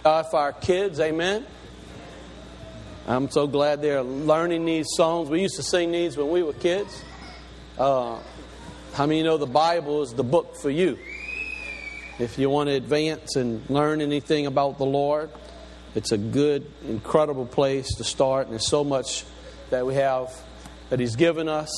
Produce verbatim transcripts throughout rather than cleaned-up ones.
God for our kids, amen. I'm so glad they're learning these songs. We used to sing these when we were kids. Uh, how many of you know the Bible is the book for you? If you want to advance and learn anything about the Lord, it's a good, incredible place to start. And there's so much that we have that He's given us.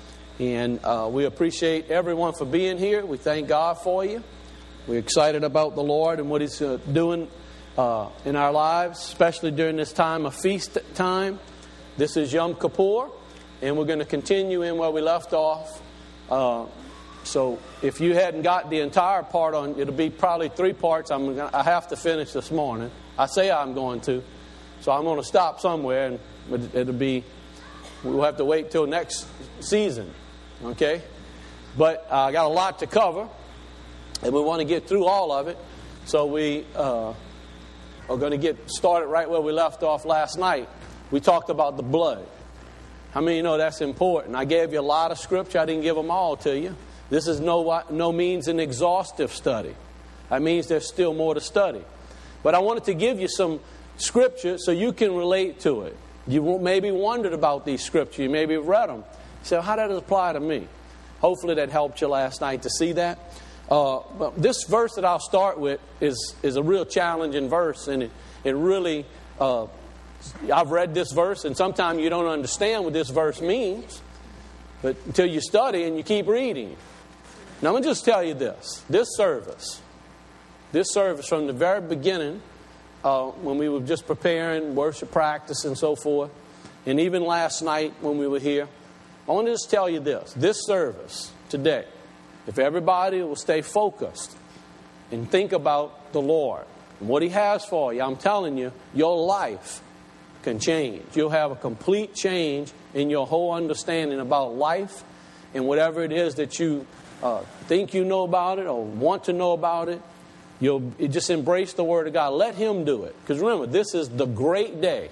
And uh, we appreciate everyone for being here. We thank God for you. We're excited about the Lord and what He's uh, doing uh, in our lives, especially during this time of feast time. This is Yom Kippur, and we're going to continue in where we left off. Uh, so if you hadn't got the entire part on, it'll be probably three parts. I'm gonna, I have to finish this morning. I say I'm going to. So I'm going to stop somewhere, and it'll be, we'll have to wait till next season. Okay? But I uh, got a lot to cover, and we want to get through all of it. So we uh, are going to get started right where we left off last night. We talked about the blood. How many of you know that's important? I gave you a lot of scripture. I didn't give them all to you. This is no, no means an exhaustive study. That means there's still more to study. But I wanted to give you some scripture so you can relate to it. You maybe wondered about these scriptures. You maybe read them. So how does it apply to me? Hopefully that helped you last night to see that. Uh, but this verse that I'll start with is, is a real challenging verse. And it, it really, uh, I've read this verse, and sometimes you don't understand what this verse means. But until you study and you keep reading. Now I'm going to just tell you this. This service, this service from the very beginning, uh, when we were just preparing, worship practice and so forth, and even last night when we were here, I want to just tell you this. This service today, if everybody will stay focused and think about the Lord and what He has for you, I'm telling you, your life can change. You'll have a complete change in your whole understanding about life and whatever it is that you uh, think you know about it or want to know about it. You'll just embrace the Word of God. Let Him do it. Because remember, this is the great day.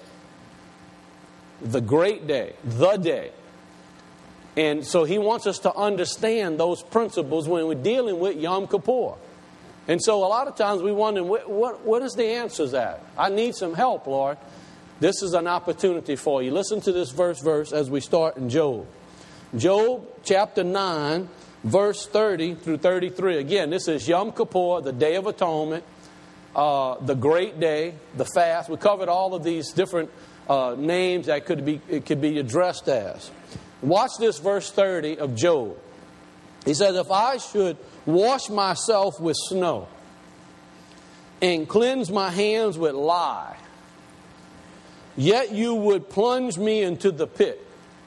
The great day. The day. And so He wants us to understand those principles when we're dealing with Yom Kippur. And so a lot of times we wonder, what, what, what is the answer to that? I need some help, Lord. This is an opportunity for you. Listen to this verse verse as we start in Job. Job chapter nine, verse thirty through thirty-three. Again, this is Yom Kippur, the Day of Atonement, uh, the great day, the fast. We covered all of these different uh, names that could be it could be addressed as. Watch this verse thirty of Job. He says, if I should wash myself with snow and cleanse my hands with lye, yet you would plunge me into the pit.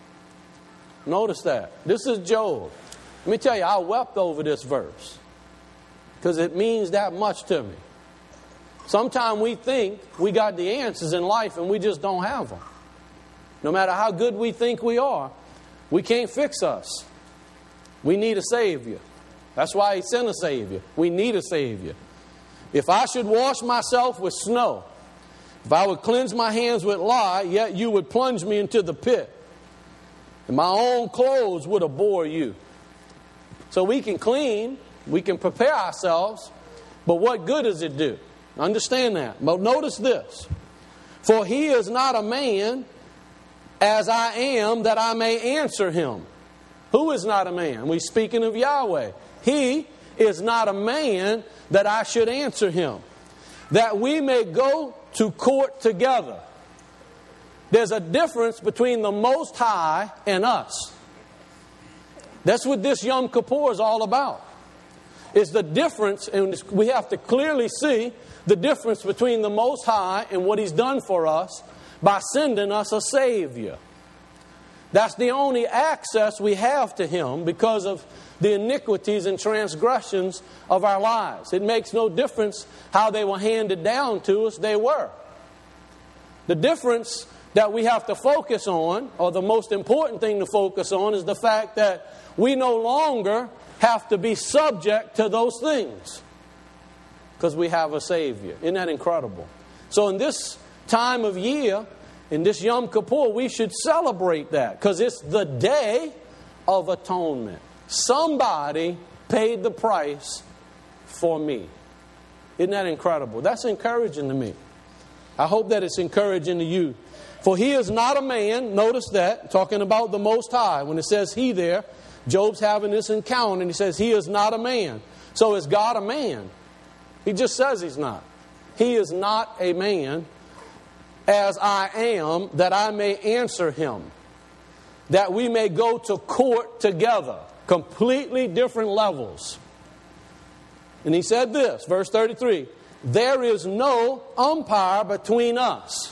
Notice that. This is Job. Let me tell you, I wept over this verse because it means that much to me. Sometimes we think we got the answers in life and we just don't have them. No matter how good we think we are, we can't fix us. We need a Savior. That's why He sent a Savior. We need a Savior. If I should wash myself with snow, if I would cleanse my hands with lye, yet you would plunge me into the pit, and my own clothes would abhor you. So we can clean, we can prepare ourselves, but what good does it do? Understand that. But notice this. For He is not a man as I am, that I may answer Him. Who is not a man? We're speaking of Yahweh. He is not a man that I should answer Him, that we may go to court together. There's a difference between the Most High and us. That's what this Yom Kippur is all about. It's the difference, and we have to clearly see the difference between the Most High and what He's done for us by sending us a Savior. That's the only access we have to Him because of the iniquities and transgressions of our lives. It makes no difference how they were handed down to us, they were. The difference that we have to focus on, or the most important thing to focus on, is the fact that we no longer have to be subject to those things because we have a Savior. Isn't that incredible? So in this time of year, in this Yom Kippur, we should celebrate that because it's the Day of Atonement. Somebody paid the price for me. Isn't that incredible? That's encouraging to me. I hope that it's encouraging to you. For he is not a man, notice that, talking about the Most High. When it says he there, Job's having this encounter and he says he is not a man. So is God a man? He just says he's not. He is not a man, as I am, that I may answer him, that we may go to court together. Completely different levels. And he said this, verse thirty-three, there is no umpire between us.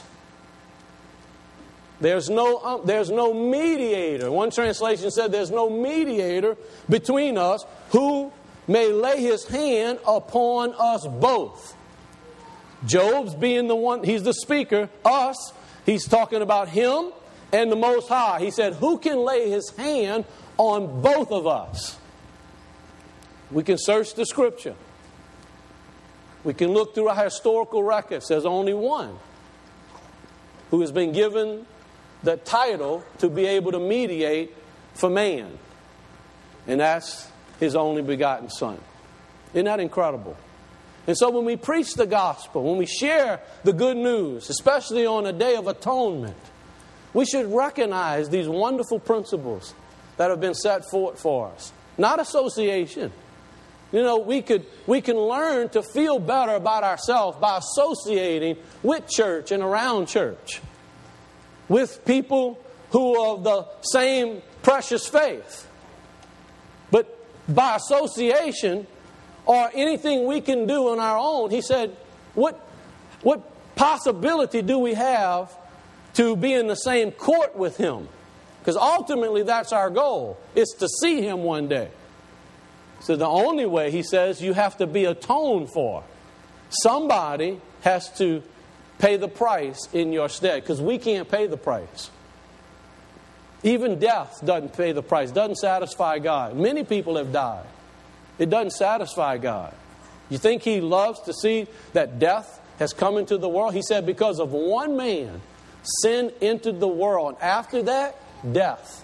There's no, um, there's no mediator. One translation said there's no mediator between us who may lay his hand upon us both. Job's being the one, he's the speaker. Us, he's talking about him and the Most High. He said, who can lay his hand on both of us? We can search the Scripture. We can look through our historical records. There's only one who has been given the title to be able to mediate for man. And that's his only begotten Son. Isn't that incredible? And so when we preach the gospel, when we share the good news, especially on a day of atonement, we should recognize these wonderful principles that have been set forth for us. Not association. You know, we could we can learn to feel better about ourselves by associating with church and around church, with people who are of the same precious faith. But by association, or anything we can do on our own, he said, what, what possibility do we have to be in the same court with him? Because ultimately that's our goal, is to see him one day. So the only way, he says, you have to be atoned for. Somebody has to pay the price in your stead, because we can't pay the price. Even death doesn't pay the price, doesn't satisfy God. Many people have died. It doesn't satisfy God. You think he loves to see that death has come into the world? He said, because of one man, sin entered the world. After that, death.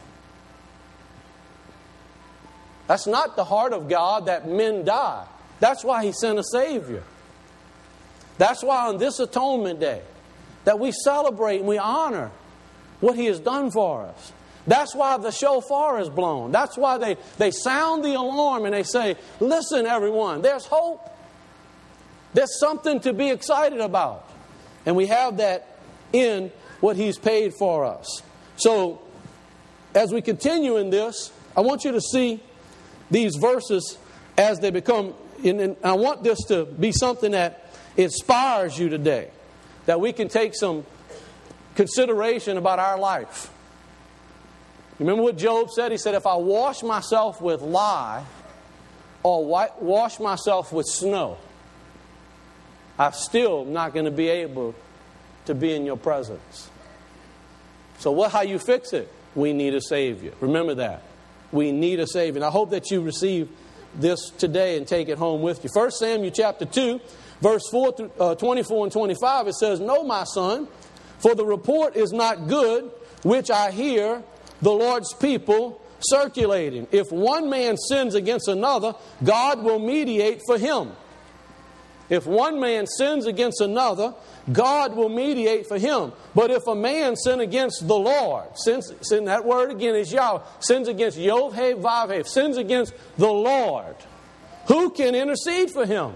That's not the heart of God that men die. That's why he sent a Savior. That's why on this atonement day that we celebrate and we honor what he has done for us. That's why the shofar is blown. That's why they, they sound the alarm and they say, listen everyone, there's hope. There's something to be excited about. And we have that in what he's paid for us. So, as we continue in this, I want you to see these verses as they become, and I want this to be something that inspires you today, that we can take some consideration about our life. Remember what Job said? He said, if I wash myself with lye or wash myself with snow, I'm still not going to be able to be in your presence. So what? How you fix it? We need a Savior. Remember that. We need a Savior. And I hope that you receive this today and take it home with you. First Samuel chapter two, verse four through, uh, twenty-four and twenty-five, it says, no, my son, for the report is not good, which I hear the Lord's people circulating. If one man sins against another, God will mediate for him. If one man sins against another, God will mediate for him. But if a man sin against the Lord, sins, sin, that word again is Yahweh, sins against Yod-Heh-Vav-Heh, sins against the Lord, who can intercede for him?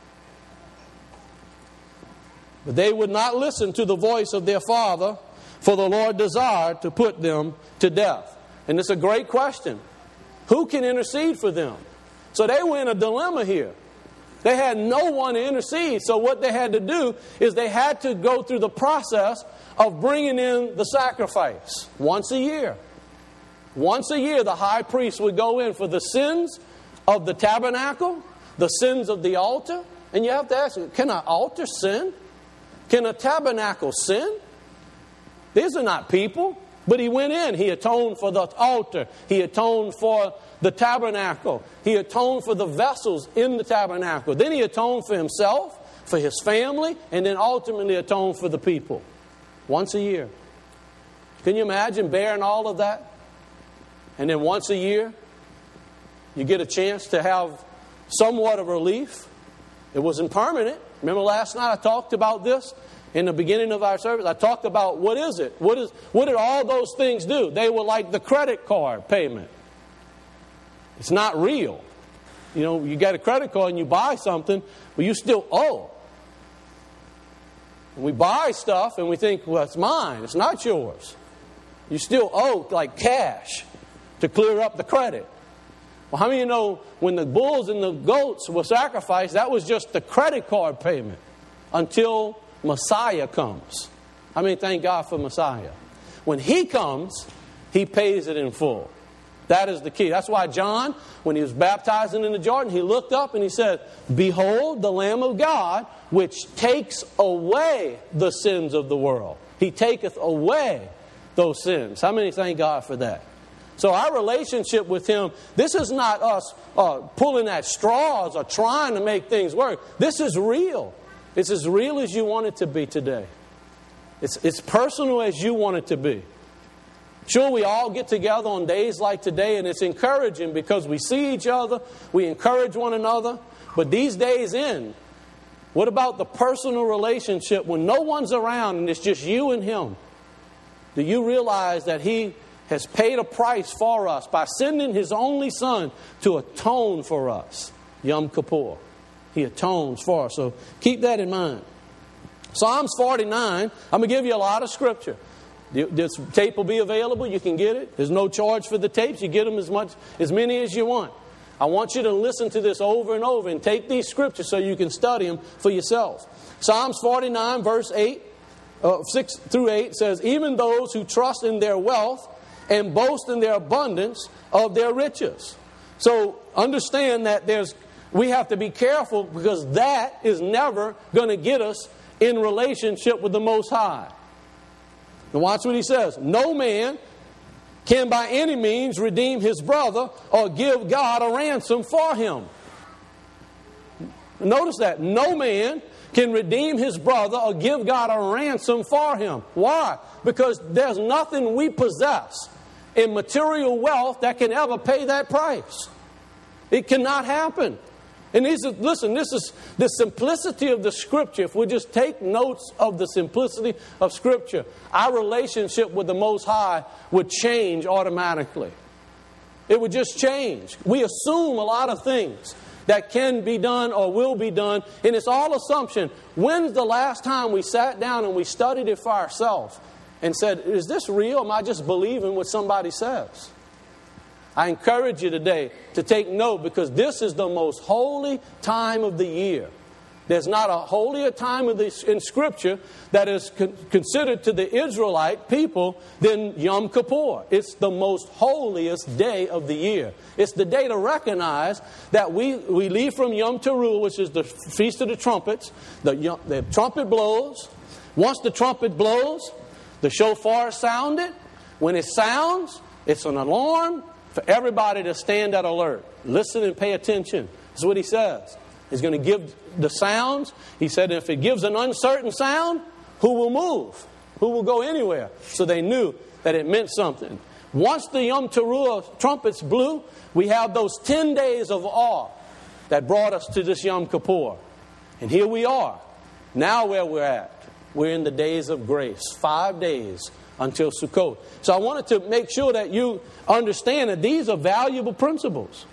But they would not listen to the voice of their father, for the Lord desired to put them to death. And it's a great question. Who can intercede for them? So they were in a dilemma here. They had no one to intercede. So what they had to do is they had to go through the process of bringing in the sacrifice once a year. Once a year, the high priest would go in for the sins of the tabernacle, the sins of the altar. And you have to ask, can an altar sin? Can a tabernacle sin? These are not people. But he went in. He atoned for the altar. He atoned for the tabernacle. He atoned for the vessels in the tabernacle. Then he atoned for himself, for his family, and then ultimately atoned for the people. Once a year. Can you imagine bearing all of that? And then once a year, you get a chance to have somewhat of relief. It wasn't permanent. Remember last night I talked about this in the beginning of our service? I talked about what is it? What is what did all those things do? They were like the credit card payment. It's not real. You know, you get a credit card and you buy something, but you still owe. We buy stuff and we think, well, it's mine. It's not yours. You still owe like cash to clear up the credit. Well, how many of you know when the bulls and the goats were sacrificed, that was just the credit card payment until Messiah comes. I mean, thank God for Messiah. When He comes, He pays it in full. That is the key. That's why John, when he was baptizing in the Jordan, he looked up and he said, "Behold the Lamb of God, which takes away the sins of the world. He taketh away those sins." How many thank God for that? So our relationship with Him, this is not us uh, pulling at straws or trying to make things work. This is real. It's as real as you want it to be today. It's, it's personal as you want it to be. Sure, we all get together on days like today, and it's encouraging because we see each other, we encourage one another. But these days end. What about the personal relationship when no one's around and it's just you and Him? Do you realize that He has paid a price for us by sending His only Son to atone for us? Yom Kippur. He atones for us. So keep that in mind. Psalms forty-nine, I'm going to give you a lot of scripture. This tape will be available. You can get it. There's no charge for the tapes. You get them as much, as many as you want. I want you to listen to this over and over and take these scriptures so you can study them for yourself. Psalms forty-nine, verse eight, uh, six through eight says, "Even those who trust in their wealth and boast in their abundance of their riches." So understand that there's we have to be careful because that is never going to get us in relationship with the Most High. And watch what he says. "No man can by any means redeem his brother or give God a ransom for him." Notice that. No man can redeem his brother or give God a ransom for him. Why? Because there's nothing we possess in material wealth that can ever pay that price. It cannot happen. And these are, listen, this is the simplicity of the Scripture. If we just take notes of the simplicity of Scripture, our relationship with the Most High would change automatically. It would just change. We assume a lot of things that can be done or will be done, and it's all assumption. When's the last time we sat down and we studied it for ourselves and said, is this real? Am I just believing what somebody says? I encourage you today to take note because this is the most holy time of the year. There's not a holier time of the, in Scripture that is con- considered to the Israelite people than Yom Kippur. It's the most holiest day of the year. It's the day to recognize that we, we leave from Yom Teruah, which is the Feast of the Trumpets. The, the trumpet blows. Once the trumpet blows, the shofar is sounded. When it sounds, it's an alarm for everybody to stand at alert. Listen and pay attention. That's what he says. He's going to give the sounds. He said if it gives an uncertain sound, who will move? Who will go anywhere? So they knew that it meant something. Once the Yom Teruah trumpets blew, we have those ten days of awe that brought us to this Yom Kippur. And here we are. Now where we're at. We're in the days of grace. Five days until Sukkot. So I wanted to make sure that you understand that these are valuable principles.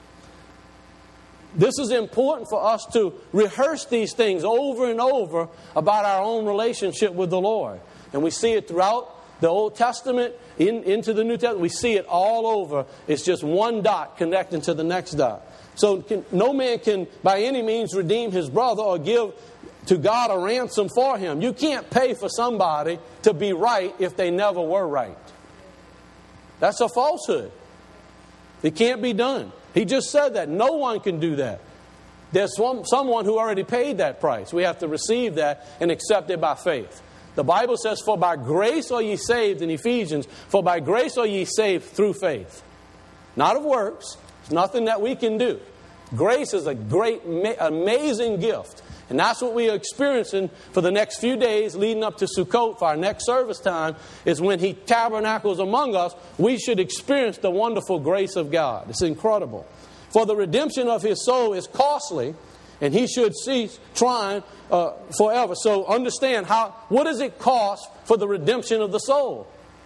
This is important for us to rehearse these things over and over about our own relationship with the Lord. And we see it throughout the Old Testament, in, into the New Testament. We see it all over. It's just one dot connecting to the next dot. So can, no man can by any means redeem his brother or give to God a ransom for him. You can't pay for somebody to be right if they never were right. That's a falsehood. It can't be done. He just said that. No one can do that. There's some, someone who already paid that price. We have to receive that and accept it by faith. The Bible says, for by grace are ye saved in Ephesians, for by grace are ye saved through faith. Not of works. It's nothing that we can do. Grace is a great, amazing gift. And that's what we are experiencing for the next few days leading up to Sukkot. For our next service time is when He tabernacles among us. We should experience the wonderful grace of God. It's incredible. For the redemption of His soul is costly, And he should cease trying uh, forever. So understand, how what does it cost for the redemption of the soul?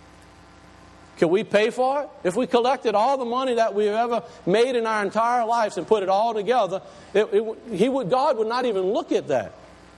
Can we pay for it? If we collected all the money that we've ever made in our entire lives and put it all together, it, it, he would, God would not even look at that.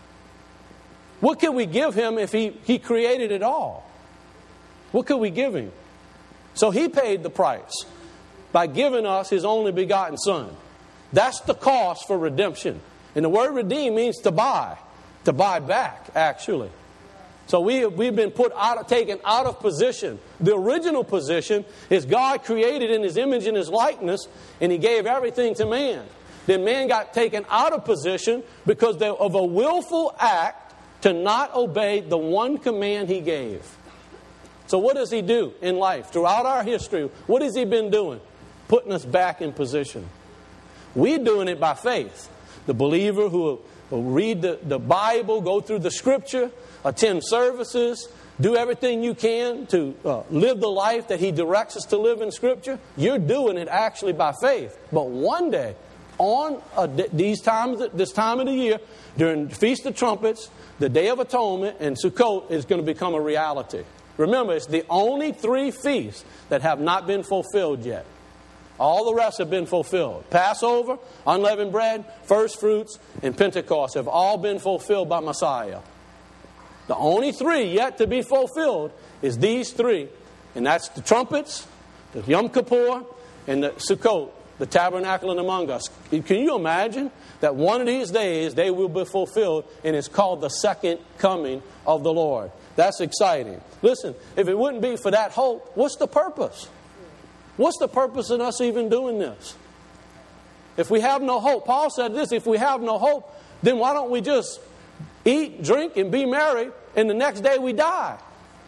What could we give him if he, he created it all? What could we give him? So he paid the price by giving us his only begotten Son. That's the cost for redemption. And the word redeem means to buy. To buy back, actually. So we, we've been put out of, taken out of position. The original position is God created in his image and his likeness, and he gave everything to man. Then man got taken out of position because of a willful act to not obey the one command he gave. So what does he do in life? Throughout our history, what has he been doing? Putting us back in position. We're doing it by faith. The believer who will, will read the, the Bible, go through the Scripture, attend services, do everything you can to uh, live the life that he directs us to live in Scripture. You're doing it actually by faith. But one day, on a, these times, this time of the year, during the Feast of Trumpets, the Day of Atonement, and Sukkot is going to become a reality. Remember, it's the only three feasts that have not been fulfilled yet. All the rest have been fulfilled. Passover, unleavened bread, first fruits, and Pentecost have all been fulfilled by Messiah. The only three yet to be fulfilled is these three. And that's the trumpets, the Yom Kippur, and the Sukkot, the tabernacle among us. Can you imagine that one of these days they will be fulfilled, and it's called the second coming of the Lord? That's exciting. Listen, if it wouldn't be for that hope, what's the purpose? What's the purpose in us even doing this? If we have no hope, Paul said this, if we have no hope, then why don't we just eat, drink, and be merry, and the next day we die?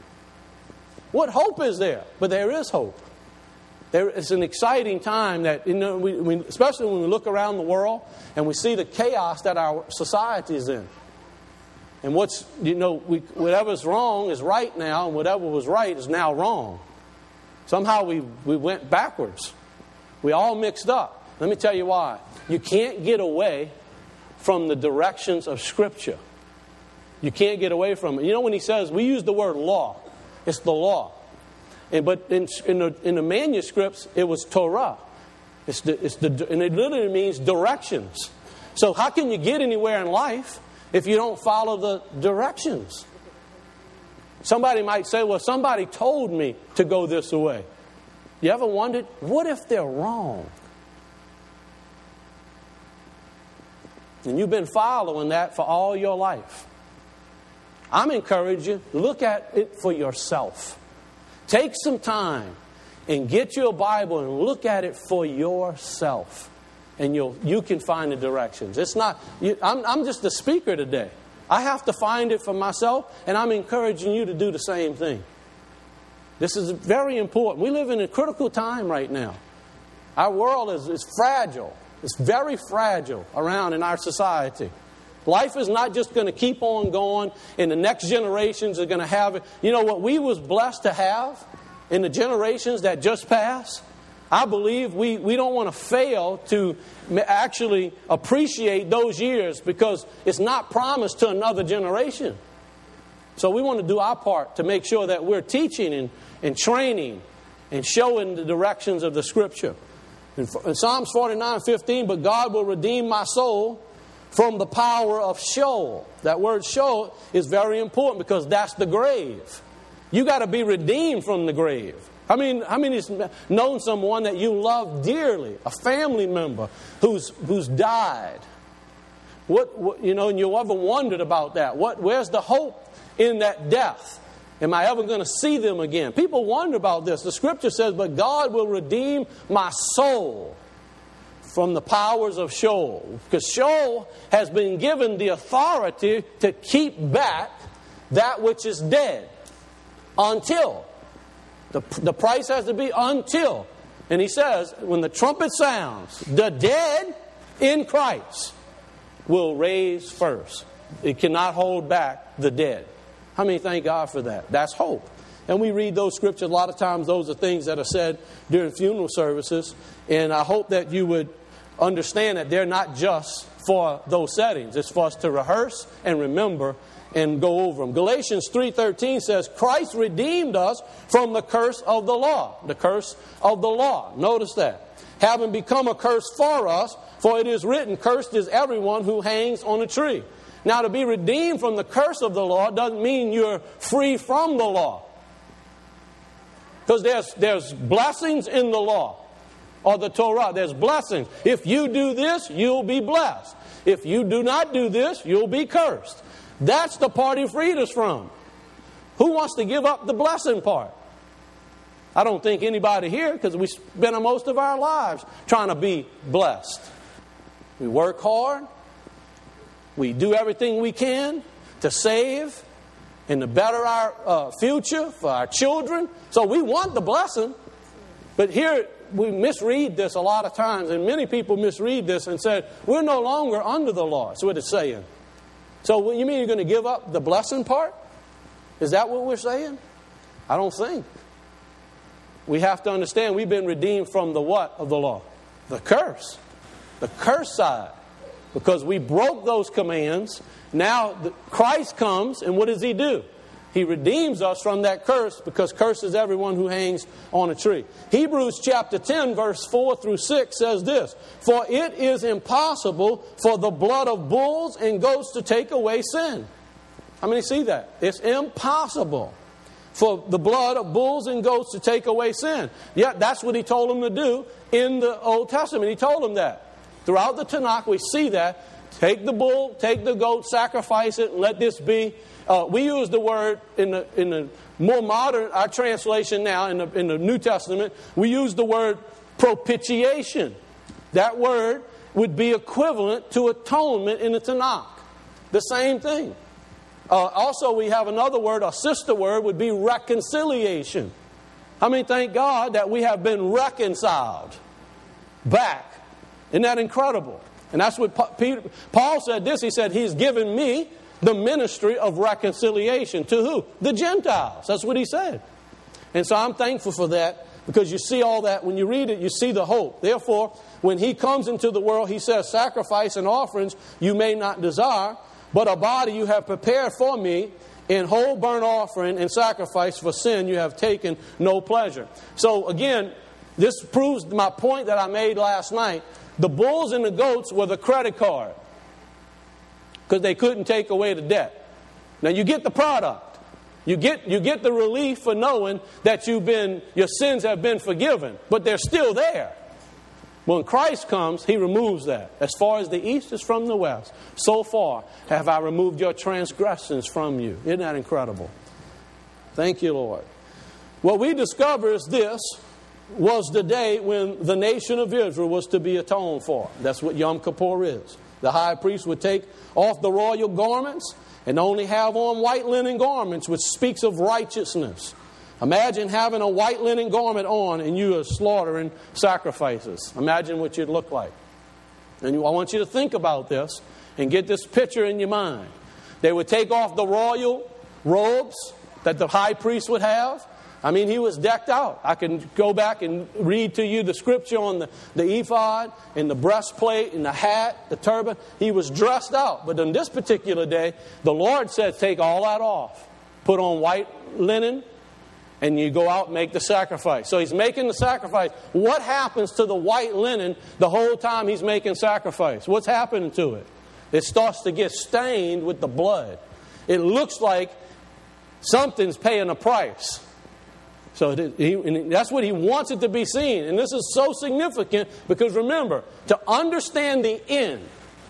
What hope is there? But there is hope. There is an exciting time that, you know, we, we, especially when we look around the world and we see the chaos that our society is in. And what's, you know, we, whatever's wrong is right now, and whatever was right is now wrong. Somehow we, we went backwards. We all mixed up. Let me tell you why. You can't get away from the directions of Scripture. You can't get away from it. You know, when he says, we use the word law. It's the law. And, but in, in, the, in the manuscripts, it was Torah. It's the, it's the, and it literally means directions. So how can you get anywhere in life if you don't follow the directions? Somebody might say, well, somebody told me to go this way. You ever wondered, what if they're wrong? And you've been following that for all your life. I'm encouraging you, look at it for yourself. Take some time and get your Bible and look at it for yourself. And you'll, you can find the directions. It's not, you, I'm, I'm just the speaker today. I have to find it for myself, and I'm encouraging you to do the same thing. This is very important. We live in a critical time right now. Our world is, is fragile. It's very fragile around in our society. Life is not just going to keep on going, and the next generations are going to have it. You know what we was blessed to have in the generations that just passed? I believe we, we don't want to fail to actually appreciate those years because it's not promised to another generation. So we want to do our part to make sure that we're teaching and, and training and showing the directions of the Scripture. In, in Psalms forty-nine fifteen, but God will redeem my soul from the power of Sheol. That word Sheol is very important because that's the grave. You got to be redeemed from the grave. I mean, how many has known someone that you love dearly, a family member who's who's died? What, what you know, and you ever wondered about that? What, where's the hope in that death? Am I ever going to see them again? People wonder about this. The Scripture says, "But God will redeem my soul from the powers of Sheol," because Sheol has been given the authority to keep back that which is dead until. The, the price has to be until. And he says, when the trumpet sounds, the dead in Christ will raise first. It cannot hold back the dead. How many thank God for that? That's hope. And we read those scriptures. A lot of times those are things that are said during funeral services. And I hope that you would understand that they're not just for those settings. It's for us to rehearse and remember and go over them. Galatians three thirteen says, Christ redeemed us from the curse of the law. The curse of the law. Notice that. Having become a curse for us, for it is written, cursed is everyone who hangs on a tree. Now, to be redeemed from the curse of the law doesn't mean you're free from the law. Because there's, there's blessings in the law, or the Torah. There's blessings. If you do this, you'll be blessed. If you do not do this, you'll be cursed. That's the part He freed us from. Who wants to give up the blessing part? I don't think anybody here, because we spend most of our lives trying to be blessed. We work hard. We do everything we can to save and to better our uh, future for our children. So we want the blessing. But here we misread this a lot of times, and many people misread this and say, we're no longer under the law. That's what it's saying. So what you mean you're going to give up the blessing part? Is that what we're saying? I don't think. We have to understand we've been redeemed from the what of the law? The curse. The curse side. Because we broke those commands. Now Christ comes, and what does He do? He redeems us from that curse, because curse is everyone who hangs on a tree. Hebrews chapter ten, verse four through six says this, For it is impossible for the blood of bulls and goats to take away sin. How many see that? It's impossible for the blood of bulls and goats to take away sin. Yeah, that's what He told them to do in the Old Testament. He told them that. Throughout the Tanakh, we see that. Take the bull, take the goat, sacrifice it, and let this be. Uh, we use the word in the in the more modern, our translation now in the in the New Testament, we use the word propitiation. That word would be equivalent to atonement in the Tanakh. The same thing. Uh, also, we have another word, a sister word, would be reconciliation. I mean, thank God that we have been reconciled back. Isn't that incredible? And that's what Peter, Paul said this. He said, He's given me the ministry of reconciliation. To who? The Gentiles. That's what he said. And so I'm thankful for that, because you see all that. When you read it, you see the hope. Therefore, when He comes into the world, He says, sacrifice and offerings you may not desire, but a body you have prepared for me. In whole burnt offering and sacrifice for sin you have taken no pleasure. So again, this proves my point that I made last night. The bulls and the goats were the credit card, because they couldn't take away the debt. Now you get the product. You get, you get the relief for knowing that you've been, your sins have been forgiven, but they're still there. When Christ comes, He removes that. As far as the east is from the west, so far have I removed your transgressions from you. Isn't that incredible? Thank you, Lord. What we discover is this was the day when the nation of Israel was to be atoned for. That's what Yom Kippur is. The high priest would take off the royal garments and only have on white linen garments, which speaks of righteousness. Imagine having a white linen garment on and you are slaughtering sacrifices. Imagine what you'd look like. And I want you to think about this and get this picture in your mind. They would take off the royal robes that the high priest would have. I mean, he was decked out. I can go back and read to you the scripture on the, the ephod and the breastplate and the hat, the turban. He was dressed out. But on this particular day, the Lord said, take all that off. Put on white linen, and you go out and make the sacrifice. So He's making the sacrifice. What happens to the white linen the whole time He's making sacrifice? What's happening to it? It starts to get stained with the blood. It looks like something's paying a price. So he, and that's what He wants it to be seen. And this is so significant because remember, to understand the end,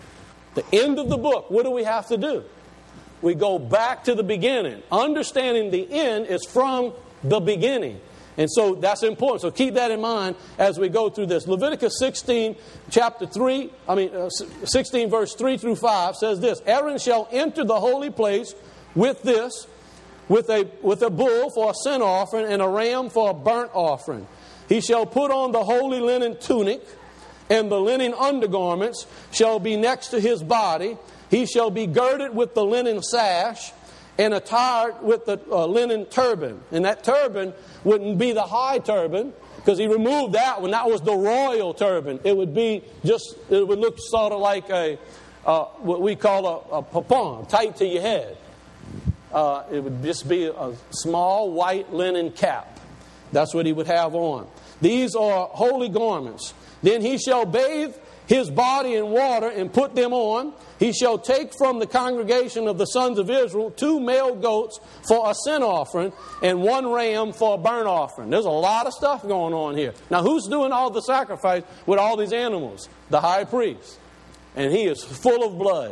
the end of the book, what do we have to do? We go back to the beginning. Understanding the end is from the beginning. And so that's important. So keep that in mind as we go through this. Leviticus sixteen, chapter three, I mean, uh, sixteen, verse three through five says this. Aaron shall enter the holy place with this, with a with a bull for a sin offering and a ram for a burnt offering. He shall put on the holy linen tunic, and the linen undergarments shall be next to his body. He shall be girded with the linen sash and attired with the uh, linen turban. And that turban wouldn't be the high turban, because he removed that one. That was the royal turban. It would be just, it would look sort of like a, uh, what we call a, a papon, tight to your head. Uh, it would just be a small white linen cap. That's what he would have on. These are holy garments. Then he shall bathe his body in water and put them on. He shall take from the congregation of the sons of Israel two male goats for a sin offering and one ram for a burnt offering. There's a lot of stuff going on here. Now, who's doing all the sacrifice with all these animals? The high priest. And he is full of blood.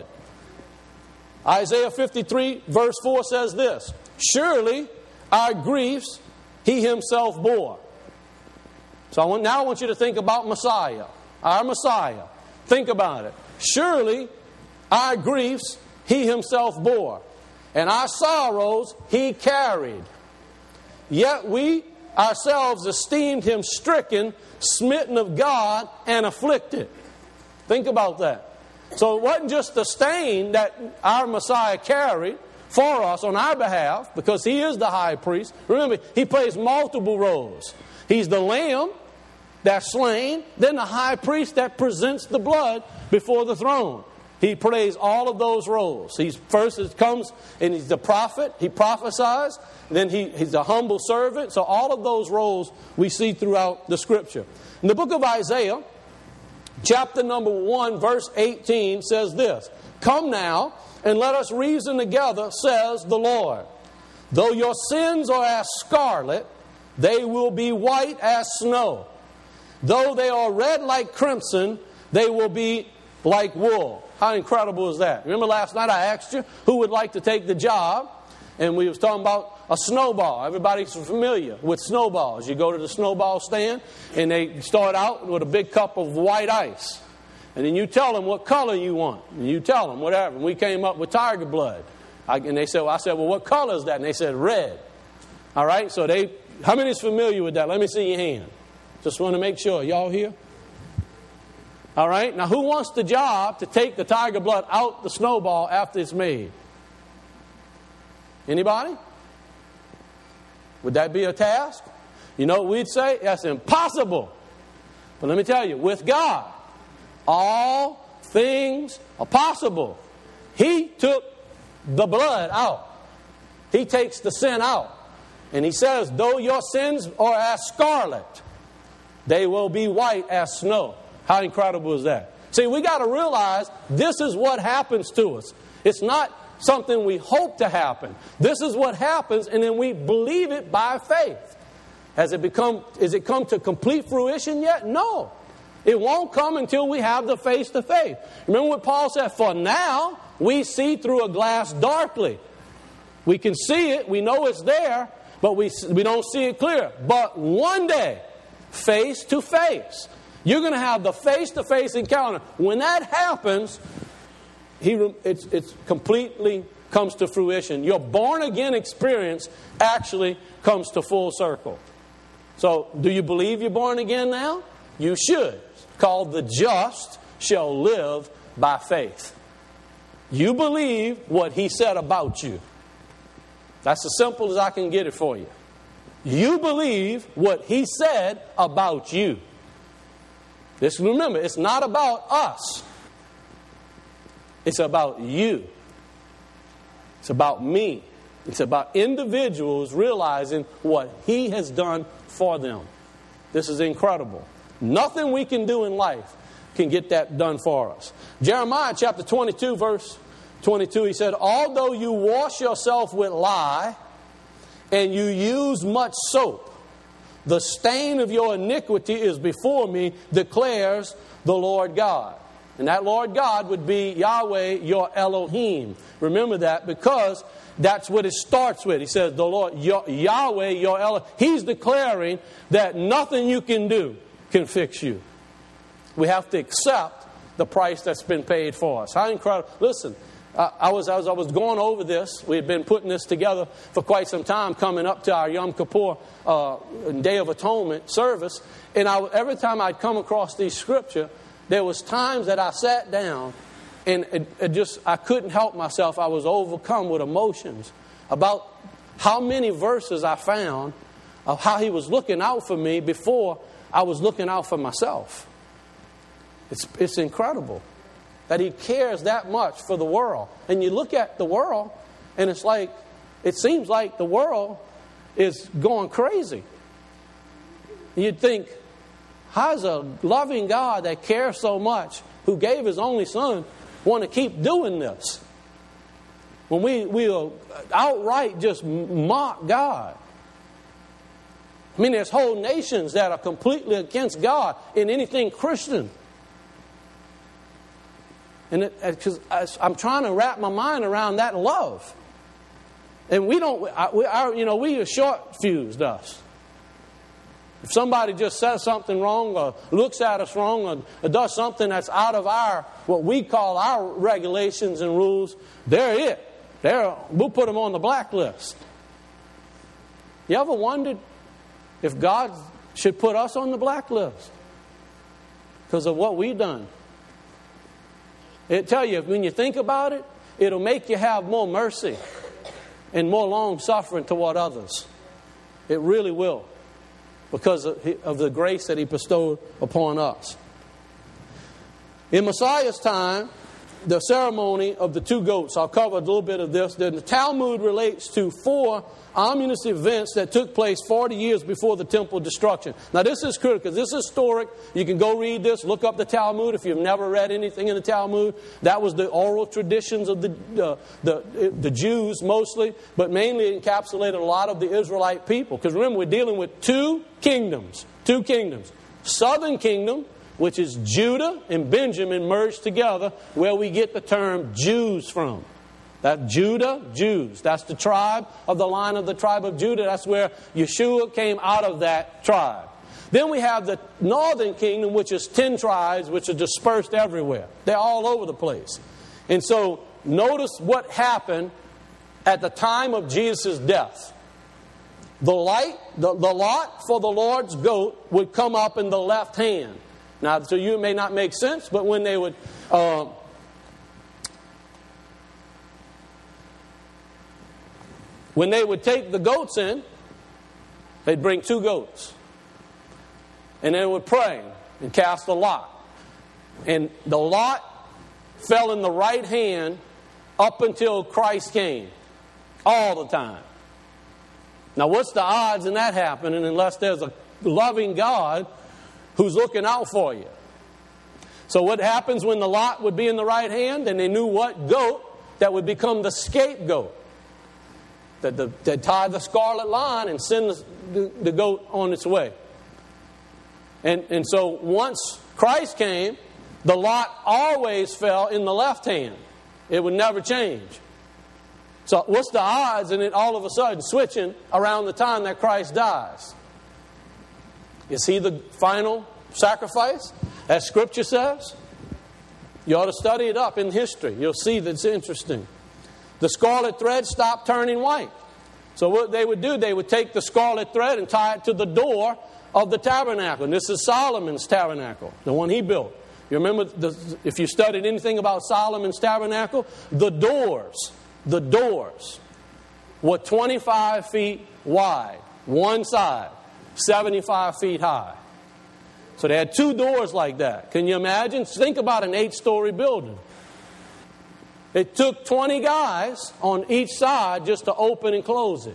Isaiah fifty-three verse four says this, surely our griefs he himself bore. So I want, now I want you to think about Messiah. Our Messiah. Think about it. Surely our griefs he himself bore, and our sorrows he carried. Yet we ourselves esteemed him stricken, smitten of God, and afflicted. Think about that. So it wasn't just the stain that our Messiah carried for us on our behalf, because he is the high priest. Remember, he plays multiple roles. He's the lamb that's slain, then the high priest that presents the blood before the throne. He plays all of those roles. He's first it comes and he's the prophet, he prophesies, then he, he's a humble servant. So all of those roles we see throughout the scripture. In the book of Isaiah, chapter number one, verse eighteen says this, come now and let us reason together, says the Lord. Though your sins are as scarlet, they will be white as snow. Though they are red like crimson, they will be like wool. How incredible is that? Remember last night I asked you who would like to take the job? And we was talking about a snowball. Everybody's familiar with snowballs. You go to the snowball stand and they start out with a big cup of white ice. And then you tell them what color you want. And you tell them whatever. And we came up with tiger blood. I, and they said, well, I said, well, what color is that? And they said, red. All right, so they, how many is familiar with that? Let me see your hand. Just want to make sure. Y'all here? All right. Now, who wants the job to take the tiger blood out the snowball after it's made? Anybody? Would that be a task? You know what we'd say? That's impossible. But let me tell you, with God, all things are possible. He took the blood out. He takes the sin out. And he says, though your sins are as scarlet, they will be white as snow. How incredible is that? See, we got to realize this is what happens to us. It's not something we hope to happen. This is what happens, and then we believe it by faith. Has it become, has it come to complete fruition yet? No. It won't come until we have the face to faith. Remember what Paul said? For now, we see through a glass darkly. We can see it, we know it's there, but we, we don't see it clear. But one day, face to face, you're going to have the face-to-face encounter. When that happens, he, it's, it's completely comes to fruition. Your born-again experience actually comes to full circle. So, do you believe you're born again now? You should. It's called the just shall live by faith. You believe what he said about you. That's as simple as I can get it for you. You believe what he said about you. This, remember, it's not about us. It's about you. It's about me. It's about individuals realizing what he has done for them. This is incredible. Nothing we can do in life can get that done for us. Jeremiah chapter twenty-two, verse twenty-two, he said, although you wash yourself with lye and you use much soap, the stain of your iniquity is before me, declares the Lord God. And that Lord God would be Yahweh, your Elohim. Remember that, because that's what it starts with. He says, the Lord, your, Yahweh, your Elohim. He's declaring that nothing you can do can fix you. We have to accept the price that's been paid for us. How incredible. Listen, I, I, was, I, was, I was going over this. We had been putting this together for quite some time, coming up to our Yom Kippur uh, Day of Atonement service. And I, every time I'd come across these scripture, there was times that I sat down and it, it just I couldn't help myself. I was overcome with emotions about how many verses I found of how He was looking out for me before I was looking out for myself. It's, it's incredible that He cares that much for the world. And you look at the world, and it's like, it seems like the world is going crazy. You'd think, how's a loving God that cares so much, who gave His only Son, want to keep doing this? When we will outright just mock God. I mean, there's whole nations that are completely against God in anything Christian. And because I'm trying to wrap my mind around that love. And we don't, we are, you know, we are short-fused, us. If somebody just says something wrong or looks at us wrong or, or does something that's out of our, what we call our regulations and rules, they're it. They're, we'll put them on the blacklist. You ever wondered if God should put us on the blacklist because of what we've done? It tell you, when you think about it, it'll make you have more mercy and more long suffering toward others. It really will, because of the grace that He bestowed upon us. In Messiah's time, the ceremony of the two goats, I'll cover a little bit of this. The Talmud relates to four ominous events that took place forty years before the temple destruction. Now this is critical. This is historic. You can go read this. Look up the Talmud if you've never read anything in the Talmud. That was the oral traditions of the, uh, the, the Jews mostly, but mainly encapsulated a lot of the Israelite people. Because remember, we're dealing with two kingdoms. Two kingdoms. Southern kingdom, which is Judah and Benjamin merged together, where we get the term Jews from. That Judah, Jews. That's the tribe of the line of the tribe of Judah. That's where Yeshua came out of that tribe. Then we have the northern kingdom, which is ten tribes, which are dispersed everywhere. They're all over the place. And so notice what happened at the time of Jesus' death. The light, the, the lot for the Lord's goat would come up in the left hand. Now, to you it may not make sense, but when they would... Uh, When they would take the goats in, they'd bring two goats. And they would pray and cast a lot. And the lot fell in the right hand up until Christ came. All the time. Now what's the odds in that happening unless there's a loving God who's looking out for you? So what happens when the lot would be in the right hand, and they knew what goat that would become the scapegoat? That the, they'd tie the scarlet line and send the, the, the goat on its way. And, and so once Christ came, the lot always fell in the left hand. It would never change. So what's the odds in it all of a sudden switching around the time that Christ dies? Is He the final sacrifice, as Scripture says? You ought to study it up in history. You'll see that it's interesting. The scarlet thread stopped turning white. So what they would do, they would take the scarlet thread and tie it to the door of the tabernacle. And this is Solomon's tabernacle, the one he built. You remember, the, if you studied anything about Solomon's tabernacle, the doors, the doors were twenty-five feet wide, one side, seventy-five feet high. So they had two doors like that. Can you imagine? Think about an eight-story building. It took twenty guys on each side just to open and close it.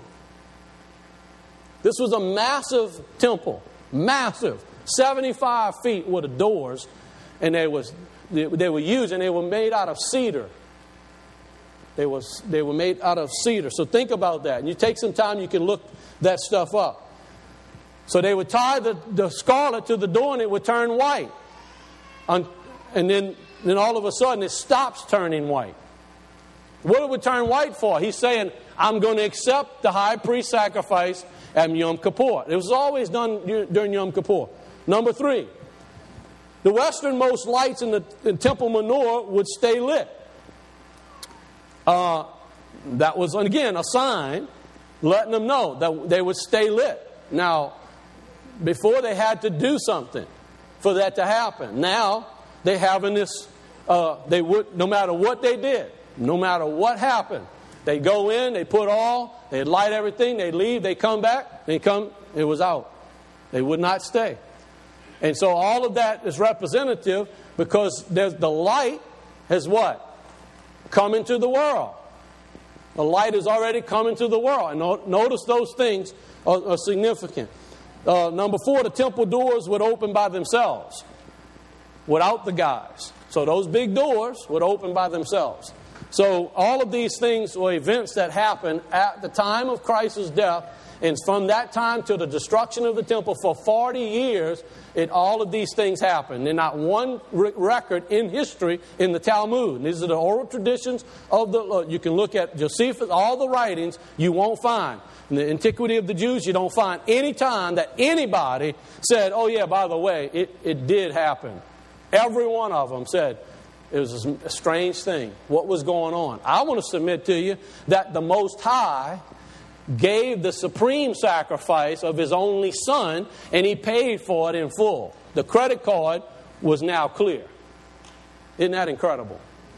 This was a massive temple. Massive. seventy-five feet were the doors. And they, was, they, they were used, and they were made out of cedar. They, was, they were made out of cedar. So think about that. And you take some time, you can look that stuff up. So they would tie the, the scarlet to the door, and it would turn white. And then, then all of a sudden, it stops turning white. What it would turn white for? He's saying, I'm going to accept the high priest sacrifice at Yom Kippur. It was always done during Yom Kippur. Number three, the westernmost lights in the in Temple Menorah would stay lit. Uh, that was, again, a sign letting them know that they would stay lit. Now, before they had to do something for that to happen. Now, they having this, uh, they would, no matter what they did, no matter what happened, they go in, they put all, they light everything, they leave, they come back, they come It was out. They would not stay. And so all of that is representative because there's the light has what? Come into the world. The light has already come into the world. And no, notice those things are, are significant. Uh, number four, the temple doors would open by themselves without the guys. So those big doors would open by themselves. So all of these things were events that happened at the time of Christ's death. And from that time to the destruction of the temple for forty years, it, all of these things happened. And not one re- record in history in the Talmud. And these are the oral traditions of the... You can look at Josephus, all the writings you won't find. In the Antiquity of the Jews, you don't find any time that anybody said, oh yeah, by the way, it, it did happen. Every one of them said it was a strange thing. What was going on? I want to submit to you that the Most High gave the supreme sacrifice of His only Son, and He paid for it in full. The credit card was now clear. Isn't that incredible?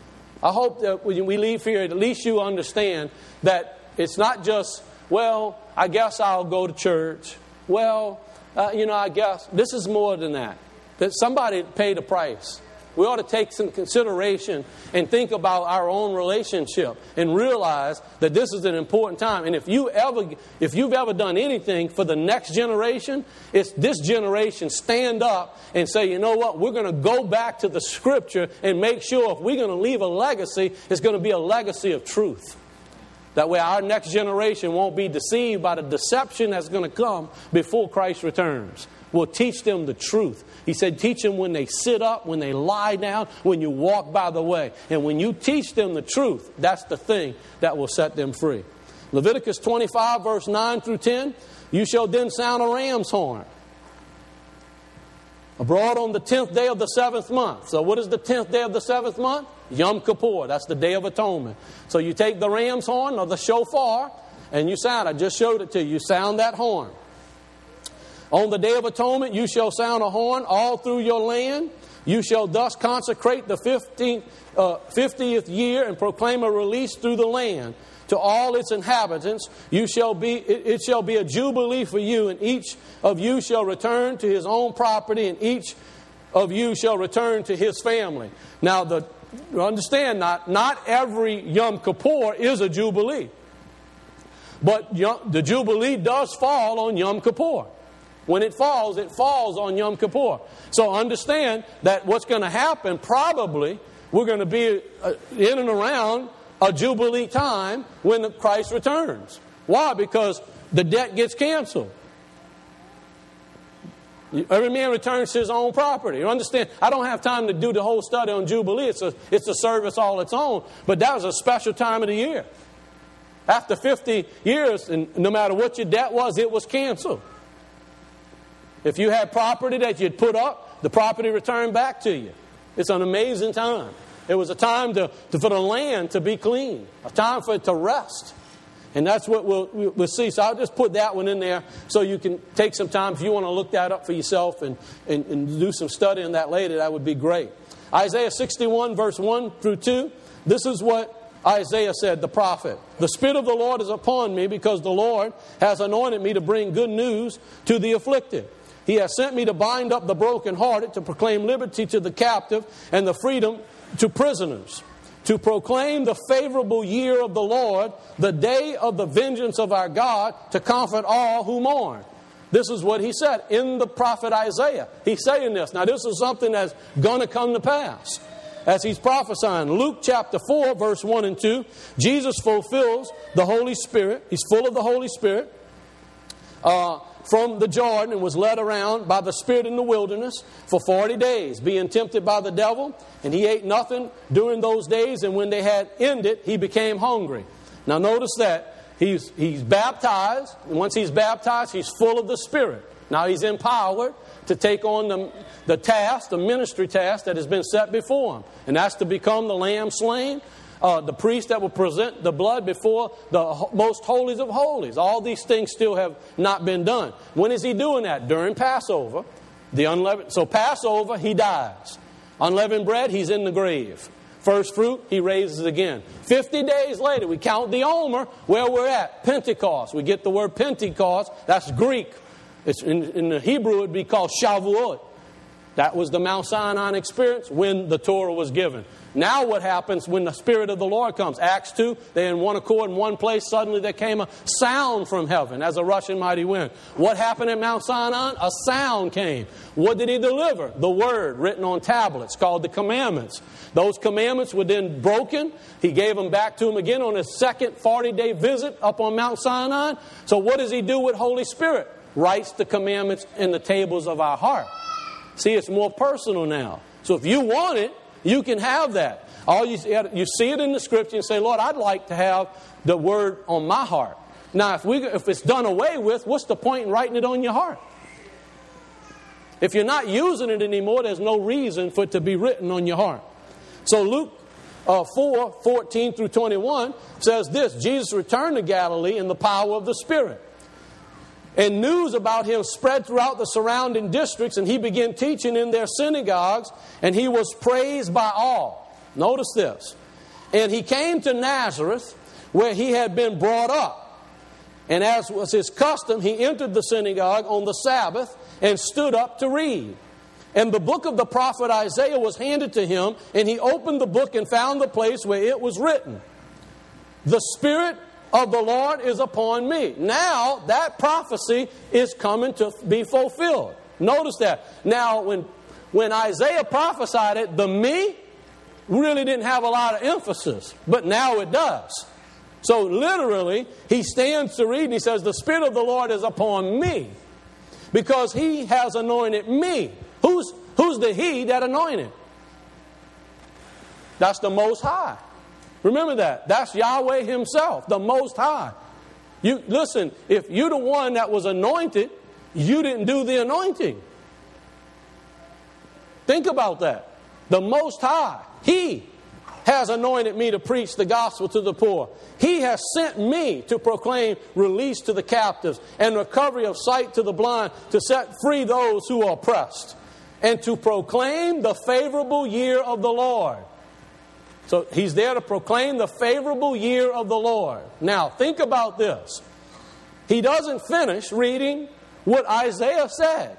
I hope that when we leave here, at least you understand that it's not just, well, I guess I'll go to church. Well, uh, you know, I guess. This is more than that. That somebody paid a price. We ought to take some consideration and think about our own relationship and realize that this is an important time. And if you ever, if you've ever done anything for the next generation, it's this generation stand up and say, you know what, we're going to go back to the Scripture and make sure if we're going to leave a legacy, it's going to be a legacy of truth. That way our next generation won't be deceived by the deception that's going to come before Christ returns. We'll teach them the truth. He said, teach them when they sit up, when they lie down, when you walk by the way. And when you teach them the truth, that's the thing that will set them free. Leviticus twenty-five, verse nine through ten, you shall then sound a ram's horn abroad on the tenth day of the seventh month. So what is the tenth day of the seventh month? Yom Kippur. That's the Day of Atonement. So you take the ram's horn or the shofar and you sound. I just showed it to you. You sound that horn. On the Day of Atonement, you shall sound a horn all through your land. You shall thus consecrate the fifteenth, uh, fiftieth year and proclaim a release through the land to all its inhabitants. You shall be, it, it shall be a jubilee for you, and each of you shall return to his own property, and each of you shall return to his family. Now, the, understand, not, not every Yom Kippur is a jubilee. But the jubilee does fall on Yom Kippur. When it falls, it falls on Yom Kippur. So understand that what's going to happen, probably, we're going to be in and around a Jubilee time when Christ returns. Why? Because the debt gets canceled. Every man returns to his own property. You understand? I don't have time to do the whole study on Jubilee. It's a, it's a service all its own. But that was a special time of the year. After fifty years, and no matter what your debt was, it was canceled. If you had property that you'd put up, the property returned back to you. It's an amazing time. It was a time to, to, for the land to be clean. A time for it to rest. And that's what we'll, we'll see. So I'll just put that one in there so you can take some time. If you want to look that up for yourself and, and, and do some study on that later, that would be great. Isaiah sixty-one, verse one through two. This is what Isaiah said, the prophet. The Spirit of the Lord is upon me because the Lord has anointed me to bring good news to the afflicted. He has sent me to bind up the brokenhearted, to proclaim liberty to the captive and the freedom to prisoners, to proclaim the favorable year of the Lord, the day of the vengeance of our God, to comfort all who mourn. This is what he said in the prophet Isaiah. He's saying this. Now, this is something that's going to come to pass as he's prophesying. Luke chapter four, verse one and two, Jesus fulfills the Holy Spirit. He's full of the Holy Spirit. Uh... from the Jordan and was led around by the Spirit in the wilderness for forty days, being tempted by the devil. And he ate nothing during those days. And when they had ended, he became hungry. Now notice that he's, he's baptized. And once he's baptized, he's full of the Spirit. Now he's empowered to take on the, the task, the ministry task that has been set before him. And that's to become the lamb slain. Uh, the priest that will present the blood before the most holies of holies. All these things still have not been done. When is he doing that? During Passover. The unleavened. So Passover, he dies. Unleavened bread, he's in the grave. First fruit, he raises again. Fifty days later, we count the Omer where we're at. Pentecost. We get the word Pentecost. That's Greek. It's in, in the Hebrew, it would be called Shavuot. That was the Mount Sinai experience when the Torah was given. Now what happens when the Spirit of the Lord comes? Acts two, they're in one accord in one place. Suddenly there came a sound from heaven as a rushing mighty wind. What happened at Mount Sinai? A sound came. What did He deliver? The Word written on tablets called the commandments. Those commandments were then broken. He gave them back to him again on his second forty-day visit up on Mount Sinai. So what does He do with Holy Spirit? Writes the commandments in the tables of our heart. See, it's more personal now. So if you want it, you can have that. All you, you see it in the Scripture and say, Lord, I'd like to have the Word on my heart. Now, if, we, if it's done away with, what's the point in writing it on your heart? If you're not using it anymore, there's no reason for it to be written on your heart. So Luke uh, four, fourteen through twenty-one says this: Jesus returned to Galilee in the power of the Spirit. And news about Him spread throughout the surrounding districts, and He began teaching in their synagogues, and He was praised by all. Notice this. And He came to Nazareth, where He had been brought up. And as was His custom, He entered the synagogue on the Sabbath and stood up to read. And the book of the prophet Isaiah was handed to Him, and He opened the book and found the place where it was written, "The Spirit of the Lord is upon me." Now, that prophecy is coming to be fulfilled. Notice that. Now, when, when Isaiah prophesied it, the me really didn't have a lot of emphasis. But now it does. So, literally, he stands to read and he says, "The Spirit of the Lord is upon me, because He has anointed me." Who's, who's the He that anointed? That's the Most High. Remember that. That's Yahweh Himself, the Most High. You listen, if you're the one that was anointed, you didn't do the anointing. Think about that. The Most High, He has anointed me to preach the gospel to the poor. He has sent me to proclaim release to the captives and recovery of sight to the blind, to set free those who are oppressed, and to proclaim the favorable year of the Lord. So He's there to proclaim the favorable year of the Lord. Now, think about this. He doesn't finish reading what Isaiah said.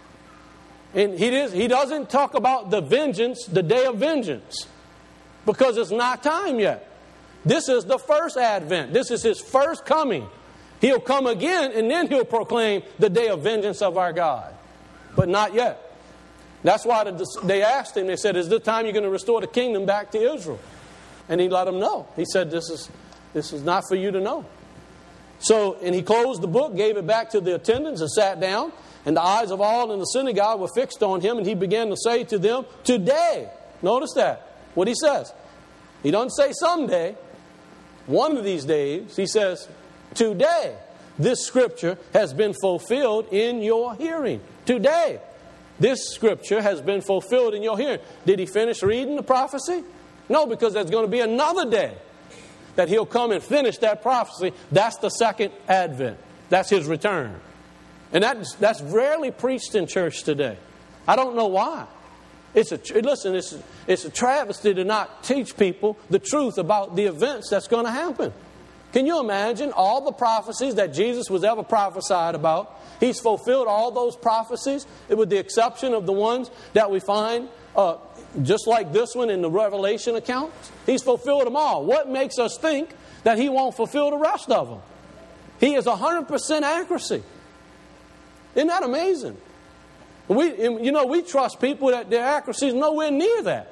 And he, is, he doesn't talk about the vengeance, the day of vengeance, because it's not time yet. This is the first advent. This is His first coming. He'll come again, and then He'll proclaim the day of vengeance of our God. But not yet. That's why they asked Him, they said, "Is this time you're going to restore the kingdom back to Israel?" And He let them know. He said, this is, this is not for you to know. So, and He closed the book, gave it back to the attendants, and sat down. And the eyes of all in the synagogue were fixed on Him, and He began to say to them, "Today," notice that, what He says. He doesn't say someday, one of these days. He says, "Today, this scripture has been fulfilled in your hearing." Today, this scripture has been fulfilled in your hearing. Did He finish reading the prophecy? No, because there's going to be another day that He'll come and finish that prophecy. That's the second advent. That's His return. And that's, that's rarely preached in church today. I don't know why. It's a, listen, it's, it's a travesty to not teach people the truth about the events that's going to happen. Can you imagine all the prophecies that Jesus was ever prophesied about? He's fulfilled all those prophecies, with the exception of the ones that we find uh, just like this one in the Revelation accounts. He's fulfilled them all. What makes us think that He won't fulfill the rest of them? He is one hundred percent accuracy. Isn't that amazing? We, you know, we trust people that their accuracy is nowhere near that.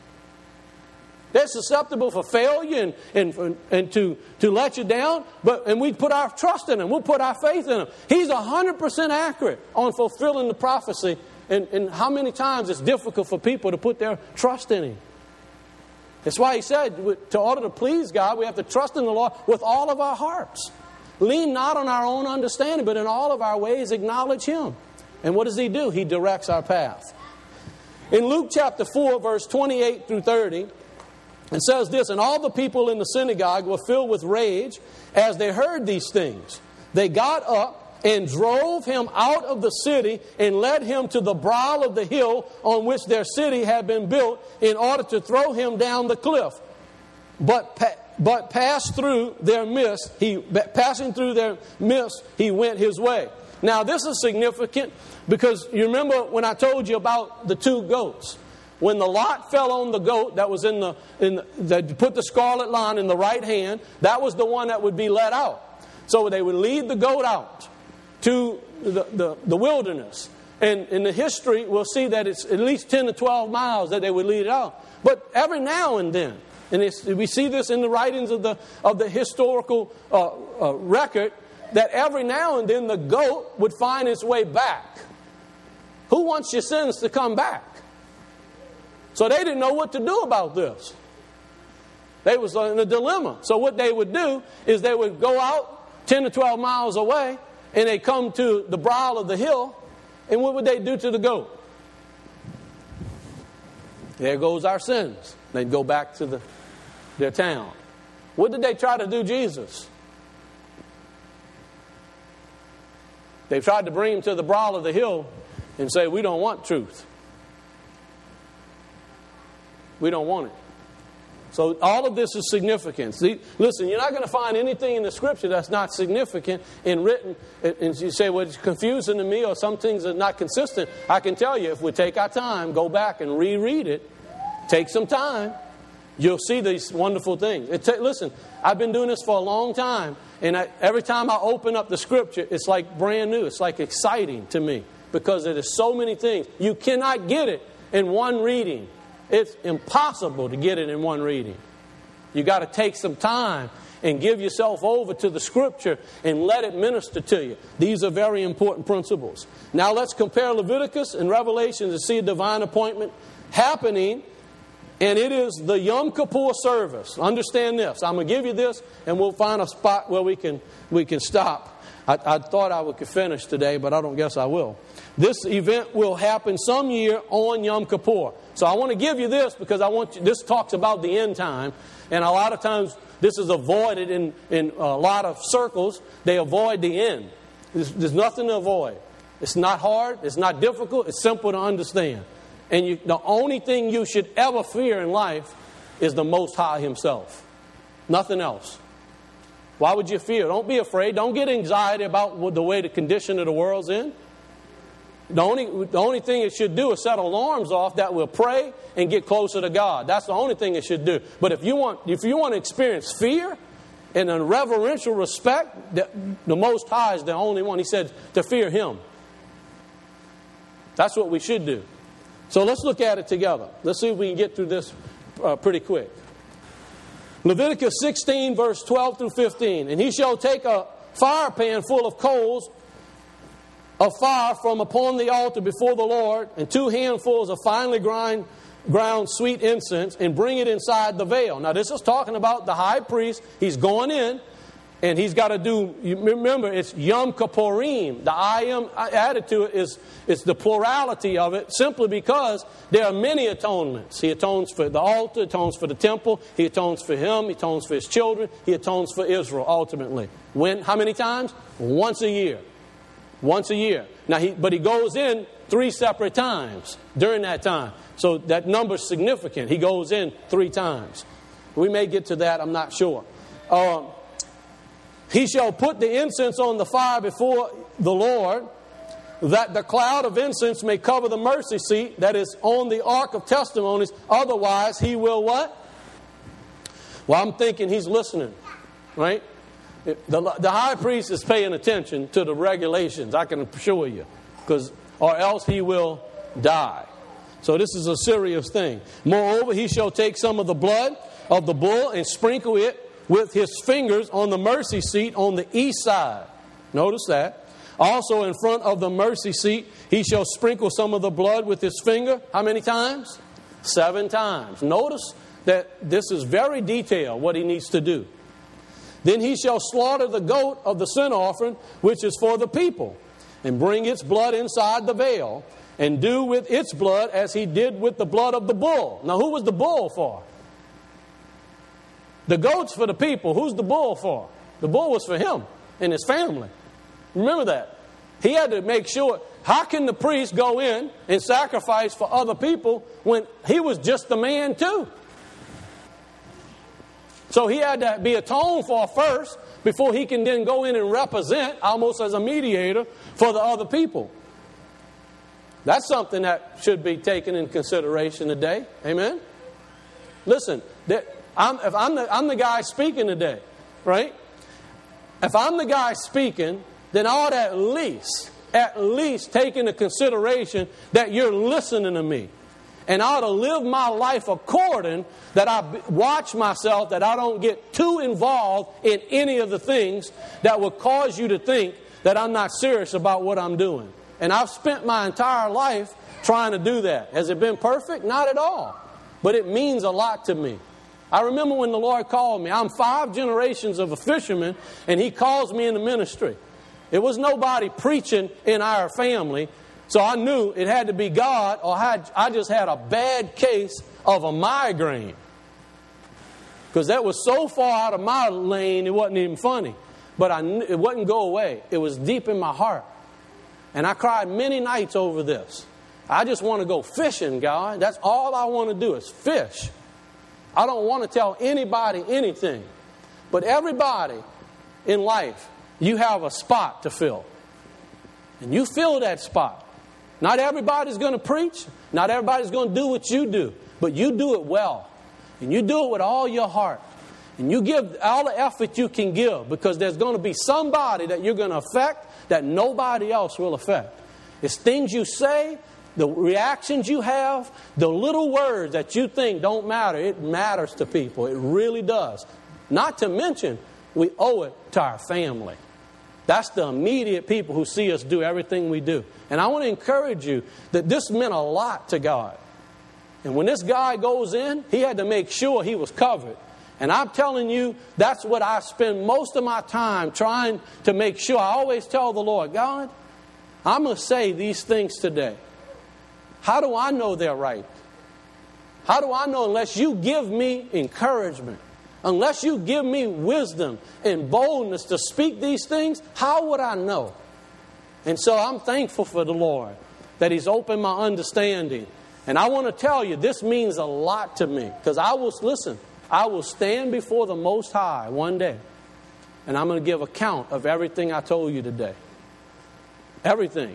They're susceptible for failure and, and, and to, to let you down. But and we put our trust in Him. We'll put our faith in Him. He's one hundred percent accurate on fulfilling the prophecy. And, and how many times it's difficult for people to put their trust in Him. That's why He said, to order to please God, we have to trust in the Lord with all of our hearts. Lean not on our own understanding, but in all of our ways acknowledge Him. And what does He do? He directs our path. In Luke chapter four, verse twenty-eight through thirty, it says this: "And all the people in the synagogue were filled with rage as they heard these things. They got up and drove Him out of the city and led Him to the brow of the hill on which their city had been built, in order to throw Him down the cliff. But pa- but passed through their midst, he passing through their midst, He went His way. Now, this is significant because you remember when I told you about the two goats. When the lot fell on the goat that was in the, in the that put the scarlet line in the right hand, that was the one that would be let out. So they would lead the goat out to the, the, the wilderness. And in the history, we'll see that it's at least ten to twelve miles that they would lead it out. But every now and then, and it's, we see this in the writings of the, of the historical uh, uh, record, that every now and then the goat would find its way back. Who wants your sins to come back? So they didn't know what to do about this. They was in a dilemma. So what they would do is they would go out ten to twelve miles away and they come to the brow of the hill. And what would they do to the goat? There goes our sins. They'd go back to the, their town. What did they try to do Jesus? They tried to bring him to the brow of the hill and say, we don't want truth. We don't want it. So all of this is significant. See, listen, you're not going to find anything in the Scripture that's not significant and written. And you say, well, it's confusing to me or some things are not consistent. I can tell you, if we take our time, go back and reread it, take some time, you'll see these wonderful things. It ta- listen, I've been doing this for a long time. And I, every time I open up the Scripture, it's like brand new. It's like exciting to me because there is so many things. You cannot get it in one reading. It's impossible to get it in one reading. You got to take some time and give yourself over to the Scripture and let it minister to you. These are very important principles. Now let's compare Leviticus and Revelation to see a divine appointment happening. And it is the Yom Kippur service. Understand this. I'm going to give you this and we'll find a spot where we can we can stop. I, I thought I could finish today, but I don't guess I will. This event will happen some year on Yom Kippur. So I want to give you this because I want you, this talks about the end time. And a lot of times this is avoided in, in a lot of circles. They avoid the end. There's, there's nothing to avoid. It's not hard. It's not difficult. It's simple to understand. And you, the only thing you should ever fear in life is the Most High Himself. Nothing else. Why would you fear? Don't be afraid. Don't get anxiety about the way the condition of the world's in. The only, the only thing it should do is set alarms off that will pray and get closer to God. That's the only thing it should do. But if you want, if you want to experience fear and a reverential respect, the, the Most High is the only one. He said to fear Him. That's what we should do. So let's look at it together. Let's see if we can get through this uh, pretty quick. Leviticus sixteen, verse twelve through fifteen. And he shall take a fire pan full of coals of fire from upon the altar before the Lord, and two handfuls of finely grind, ground sweet incense, and bring it inside the veil. Now this is talking about the high priest. He's going in, and he's got to do, you remember, it's Yom Kippurim. The I am added to it is it's the plurality of it, simply because there are many atonements. He atones for the altar, atones for the temple, he atones for him, he atones for his children, he atones for Israel ultimately. When? How many times? Once a year. Once a year. Now, he, but he goes in three separate times during that time. So that number's significant. He goes in three times. We may get to that, I'm not sure. Uh, he shall put the incense on the fire before the Lord, that the cloud of incense may cover the mercy seat that is on the ark of testimonies. Otherwise, he will what? Well, I'm thinking he's listening, right? The, the high priest is paying attention to the regulations, I can assure you, because or else he will die. So this is a serious thing. Moreover, he shall take some of the blood of the bull and sprinkle it with his fingers on the mercy seat on the east side. Notice that. Also in front of the mercy seat, he shall sprinkle some of the blood with his finger. How many times? Seven times. Notice that this is very detailed, what he needs to do. Then he shall slaughter the goat of the sin offering, which is for the people, and bring its blood inside the veil, and do with its blood as he did with the blood of the bull. Now, who was the bull for? The goat's for the people. Who's the bull for? The bull was for him and his family. Remember that. He had to make sure, how can the priest go in and sacrifice for other people when he was just a man too? So he had to be atoned for first before he can then go in and represent, almost as a mediator, for the other people. That's something that should be taken in consideration today. Amen? Listen, I'm, if I'm the, I'm the guy speaking today, right? If I'm the guy speaking, then I ought to at least, at least take into consideration that you're listening to me. And I ought to live my life according that I watch myself, that I don't get too involved in any of the things that would cause you to think that I'm not serious about what I'm doing. And I've spent my entire life trying to do that. Has it been perfect? Not at all. But it means a lot to me. I remember when the Lord called me. I'm five generations of a fisherman, and He calls me into ministry. It was nobody preaching in our family, so I knew it had to be God, or I, had, I just had a bad case of a migraine. Because that was so far out of my lane, it wasn't even funny. But I knew, it wouldn't go away. It was deep in my heart. And I cried many nights over this. I just want to go fishing, God. That's all I want to do is fish. I don't want to tell anybody anything. But everybody in life, you have a spot to fill. And you fill that spot. Not everybody's going to preach. Not everybody's going to do what you do. But you do it well. And you do it with all your heart. And you give all the effort you can give, because there's going to be somebody that you're going to affect that nobody else will affect. It's things you say, the reactions you have, the little words that you think don't matter. It matters to people. It really does. Not to mention, we owe it to our family. That's the immediate people who see us do everything we do. And I want to encourage you that this meant a lot to God. And when this guy goes in, he had to make sure he was covered. And I'm telling you, that's what I spend most of my time trying to make sure. I always tell the Lord, God, I'm going to say these things today. How do I know they're right? How do I know unless you give me encouragement? Unless you give me wisdom and boldness to speak these things, how would I know? And so I'm thankful for the Lord that He's opened my understanding. And I want to tell you, this means a lot to me. Because I will, listen, I will stand before the Most High one day. And I'm going to give account of everything I told you today. Everything.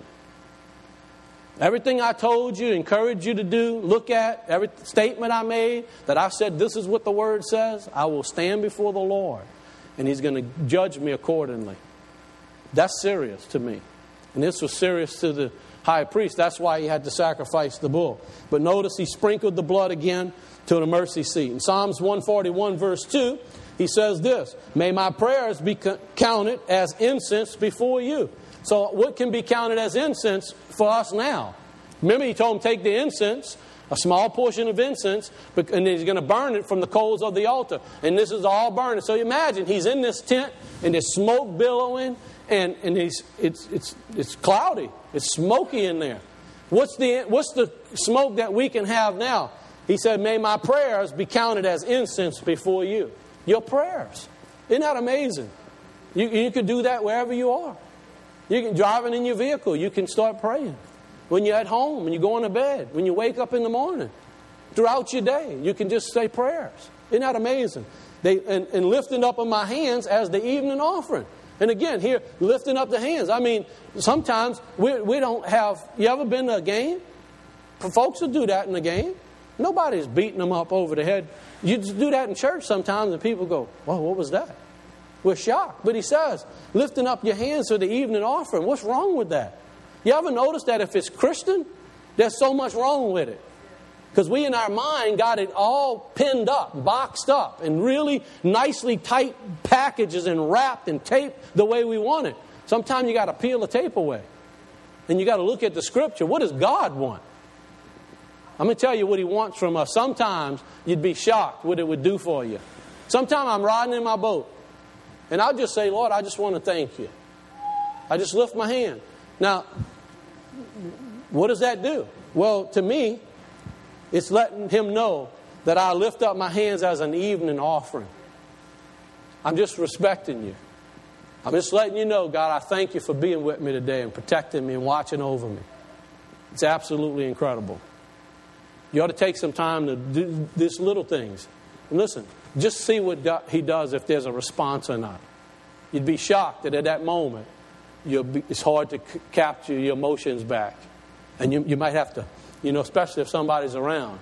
Everything I told you, encouraged you to do, look at, every statement I made, that I said this is what the Word says, I will stand before the Lord. And He's going to judge me accordingly. That's serious to me. And this was serious to the high priest. That's why he had to sacrifice the bull. But notice he sprinkled the blood again to the mercy seat. In Psalms one forty-one verse two, he says this, may my prayers be counted as incense before you. So what can be counted as incense for us now? Remember, he told him, take the incense, a small portion of incense, and he's going to burn it from the coals of the altar. And this is all burning. So imagine, he's in this tent, and there's smoke billowing, and, and he's, it's, it's, it's cloudy. It's smoky in there. What's the, what's the smoke that we can have now? He said, may my prayers be counted as incense before you. Your prayers. Isn't that amazing? You, you can do that wherever you are. You can driving in your vehicle, you can start praying. When you're at home, when you go into bed, when you wake up in the morning, throughout your day, you can just say prayers. Isn't that amazing? They and, and lifting up of my hands as the evening offering. And again, here, lifting up the hands. I mean, sometimes we we don't have. You ever been to a game? Folks will do that in a game. Nobody's beating them up over the head. You just do that in church sometimes, and people go, "Well, what was that?" We're shocked. But he says, lifting up your hands for the evening offering. What's wrong with that? You ever notice that if it's Christian, there's so much wrong with it? Because we in our mind got it all pinned up, boxed up, and really nicely tight packages and wrapped and taped the way we want it. Sometimes you got to peel the tape away. And you got to look at the Scripture. What does God want? I'm going to tell you what He wants from us. Sometimes you'd be shocked what it would do for you. Sometimes I'm riding in my boat. And I'll just say, Lord, I just want to thank you. I just lift my hand. Now, what does that do? Well, to me, it's letting Him know that I lift up my hands as an evening offering. I'm just respecting you. I'm just letting you know, God, I thank you for being with me today and protecting me and watching over me. It's absolutely incredible. You ought to take some time to do these little things. And listen, just see what God, He does if there's a response or not. You'd be shocked that at that moment, you'll be, it's hard to c- capture your emotions back. And you, you might have to, you know, especially if somebody's around.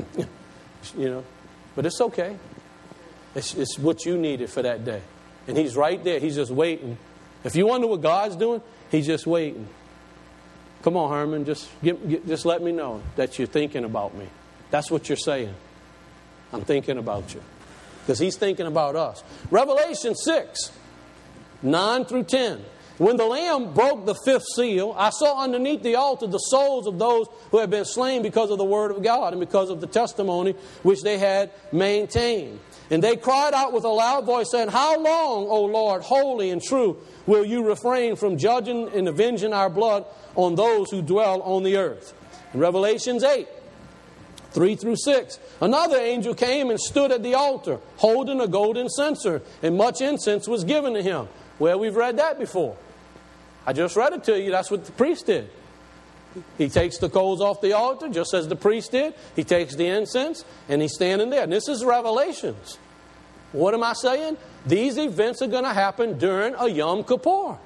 You know, but it's okay. It's, it's what you needed for that day. And He's right there. He's just waiting. If you wonder what God's doing, He's just waiting. Come on, Herman, just, give, give, just let me know that you're thinking about me. That's what you're saying. I'm thinking about you. Because He's thinking about us. Revelation six, nine through ten. When the Lamb broke the fifth seal, I saw underneath the altar the souls of those who had been slain because of the word of God and because of the testimony which they had maintained. And they cried out with a loud voice, saying, How long, O Lord, holy and true, will you refrain from judging and avenging our blood on those who dwell on the earth? In Revelations eight, three through six, another angel came and stood at the altar, holding a golden censer, and much incense was given to him. Well, we've read that before. I just read it to you. That's what the priest did. He takes the coals off the altar, just as the priest did. He takes the incense, and he's standing there. And this is Revelations. What am I saying? These events are going to happen during a Yom Kippur.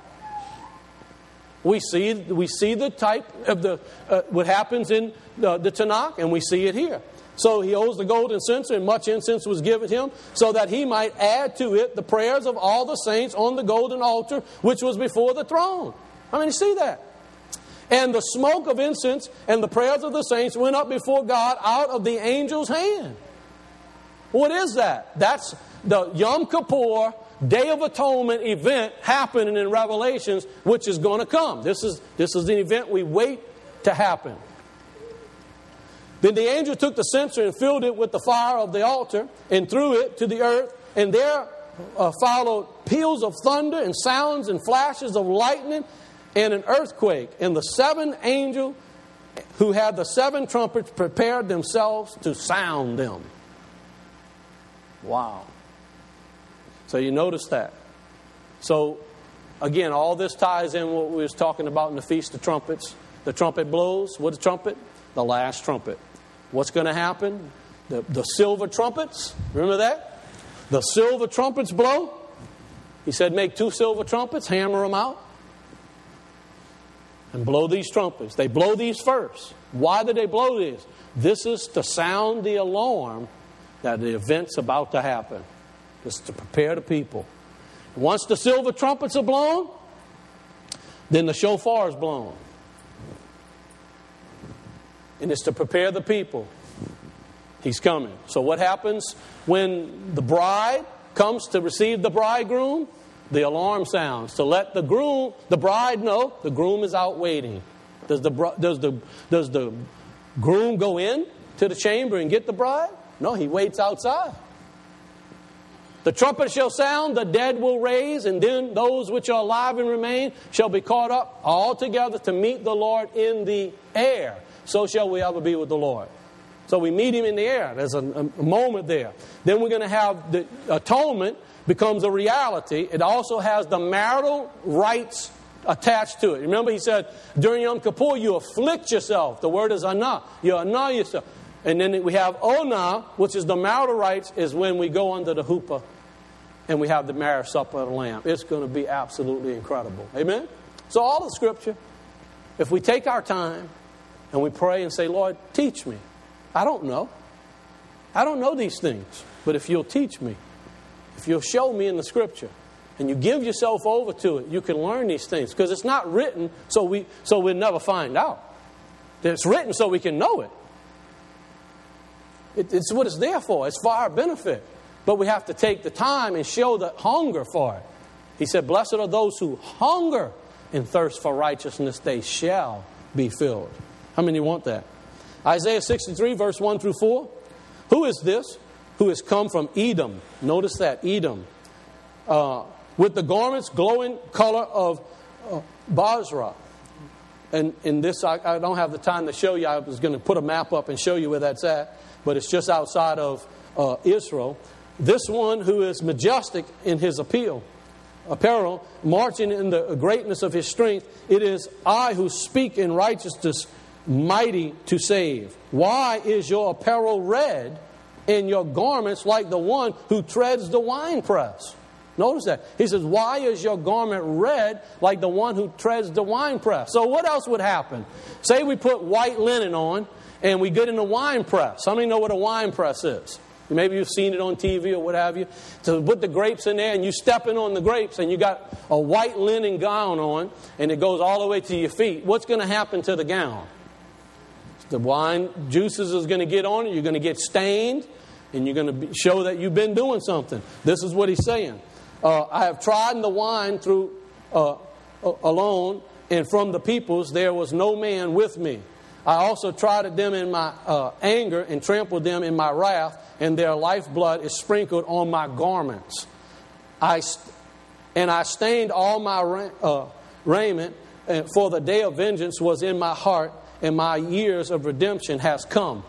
We see, we see the type of the uh, what happens in the, the Tanakh, and we see it here. So he holds the golden censer, and much incense was given him, so that he might add to it the prayers of all the saints on the golden altar, which was before the throne. I mean, you see that? And the smoke of incense and the prayers of the saints went up before God out of the angel's hand. What is that? That's the Yom Kippur Day of Atonement event happening in Revelations, which is going to come. This is, this is the event we wait to happen. Then the angel took the censer and filled it with the fire of the altar and threw it to the earth. And there uh, followed peals of thunder and sounds and flashes of lightning and an earthquake. And the seven angels who had the seven trumpets prepared themselves to sound them. Wow. So you notice that. So, again, all this ties in what we was talking about in the Feast of Trumpets. The trumpet blows. What's the trumpet? The last trumpet. What's going to happen? The, the silver trumpets. Remember that? The silver trumpets blow. He said, make two silver trumpets, hammer them out, and blow these trumpets. They blow these first. Why did they blow these? This is to sound the alarm that the event's about to happen. This is to prepare the people. Once the silver trumpets are blown, then the shofar is blown. And it's to prepare the people. He's coming. So what happens when the bride comes to receive the bridegroom? The alarm sounds to let the groom, the bride know the groom is out waiting. Does the does the does the groom go in to the chamber and get the bride? No, he waits outside. The trumpet shall sound, the dead will raise, and then those which are alive and remain shall be caught up all together to meet the Lord in the air. So shall we ever be with the Lord. So we meet Him in the air. There's a, a moment there. Then we're going to have the atonement becomes a reality. It also has the marital rights attached to it. Remember, He said, during Yom Kippur, you afflict yourself. The word is anah. You anah yourself. And then we have onah, which is the marital rights, is when we go under the huppah and we have the marriage supper of the Lamb. It's going to be absolutely incredible. Amen? So all the Scripture, if we take our time and we pray and say, Lord, teach me. I don't know. I don't know these things. But if you'll teach me, if you'll show me in the Scripture, and you give yourself over to it, you can learn these things. Because it's not written so, we, so we'll never find out. It's written so we can know it. it. It's what it's there for. It's for our benefit. But we have to take the time and show the hunger for it. He said, blessed are those who hunger and thirst for righteousness. They shall be filled. How many want that? Isaiah sixty-three, verse one through four. Who is this who has come from Edom? Notice that, Edom. Uh, with the garments glowing color of uh, Basra. And in this, I, I don't have the time to show you. I was going to put a map up and show you where that's at. But it's just outside of uh, Israel. This one who is majestic in his appeal, apparel, marching in the greatness of his strength. It is I who speak in righteousness, mighty to save. Why is your apparel red, in your garments like the one who treads the winepress. Notice that. He says, why is your garment red like the one who treads the winepress? So what else would happen? Say we put white linen on and we get in the wine press. How many know what a wine press is? Maybe you've seen it on T V or what have you. To put the grapes in there and you stepping on the grapes and you got a white linen gown on and it goes all the way to your feet. What's going to happen to the gown? The wine juices is going to get on it. You're going to get stained and you're going to be, show that you've been doing something. This is what he's saying. Uh, I have trodden the wine through uh, alone, and from the peoples there was no man with me. I also trodden them in my uh, anger and trampled them in my wrath, and their lifeblood is sprinkled on my garments. I st- and I stained all my ra- uh, raiment, and for the day of vengeance was in my heart, and my years of redemption has come.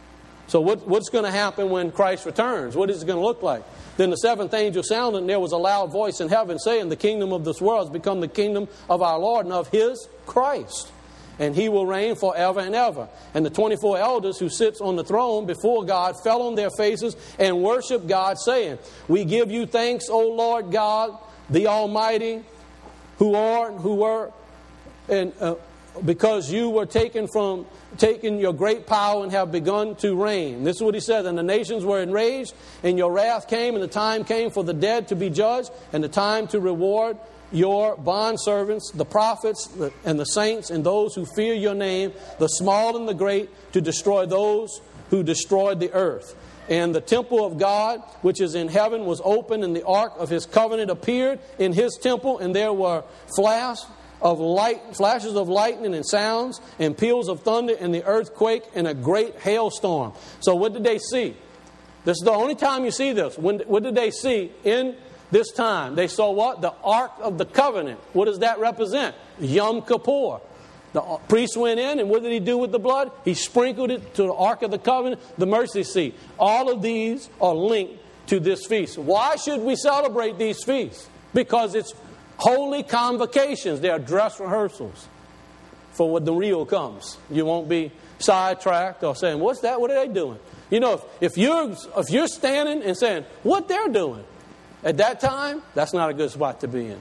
So what, what's going to happen when Christ returns? What is it going to look like? Then the seventh angel sounded, and there was a loud voice in heaven saying, the kingdom of this world has become the kingdom of our Lord and of His Christ. And He will reign forever and ever. And the twenty-four elders who sits on the throne before God fell on their faces and worshiped God, saying, we give you thanks, O Lord God, the Almighty, who are and who were, and uh, because you were taken from taken your great power and have begun to reign. This is what he says. And the nations were enraged, and your wrath came, and the time came for the dead to be judged, and the time to reward your bondservants, the prophets, and the saints, and those who fear your name, the small and the great, to destroy those who destroyed the earth. And the temple of God, which is in heaven, was opened, and the ark of His covenant appeared in His temple, and there were flashes of light, flashes of lightning and sounds and peals of thunder and the earthquake and a great hailstorm. So what did they see? This is the only time you see this. When, what did they see in this time? They saw what? The Ark of the Covenant. What does that represent? Yom Kippur. The priest went in, and what did he do with the blood? He sprinkled it to the Ark of the Covenant, the mercy seat. All of these are linked to this feast. Why should we celebrate these feasts? Because it's holy convocations. They are dress rehearsals for when the real comes. You won't be sidetracked or saying, what's that? What are they doing? You know, if, if you're if you're standing and saying, what they're doing, at that time, that's not a good spot to be in.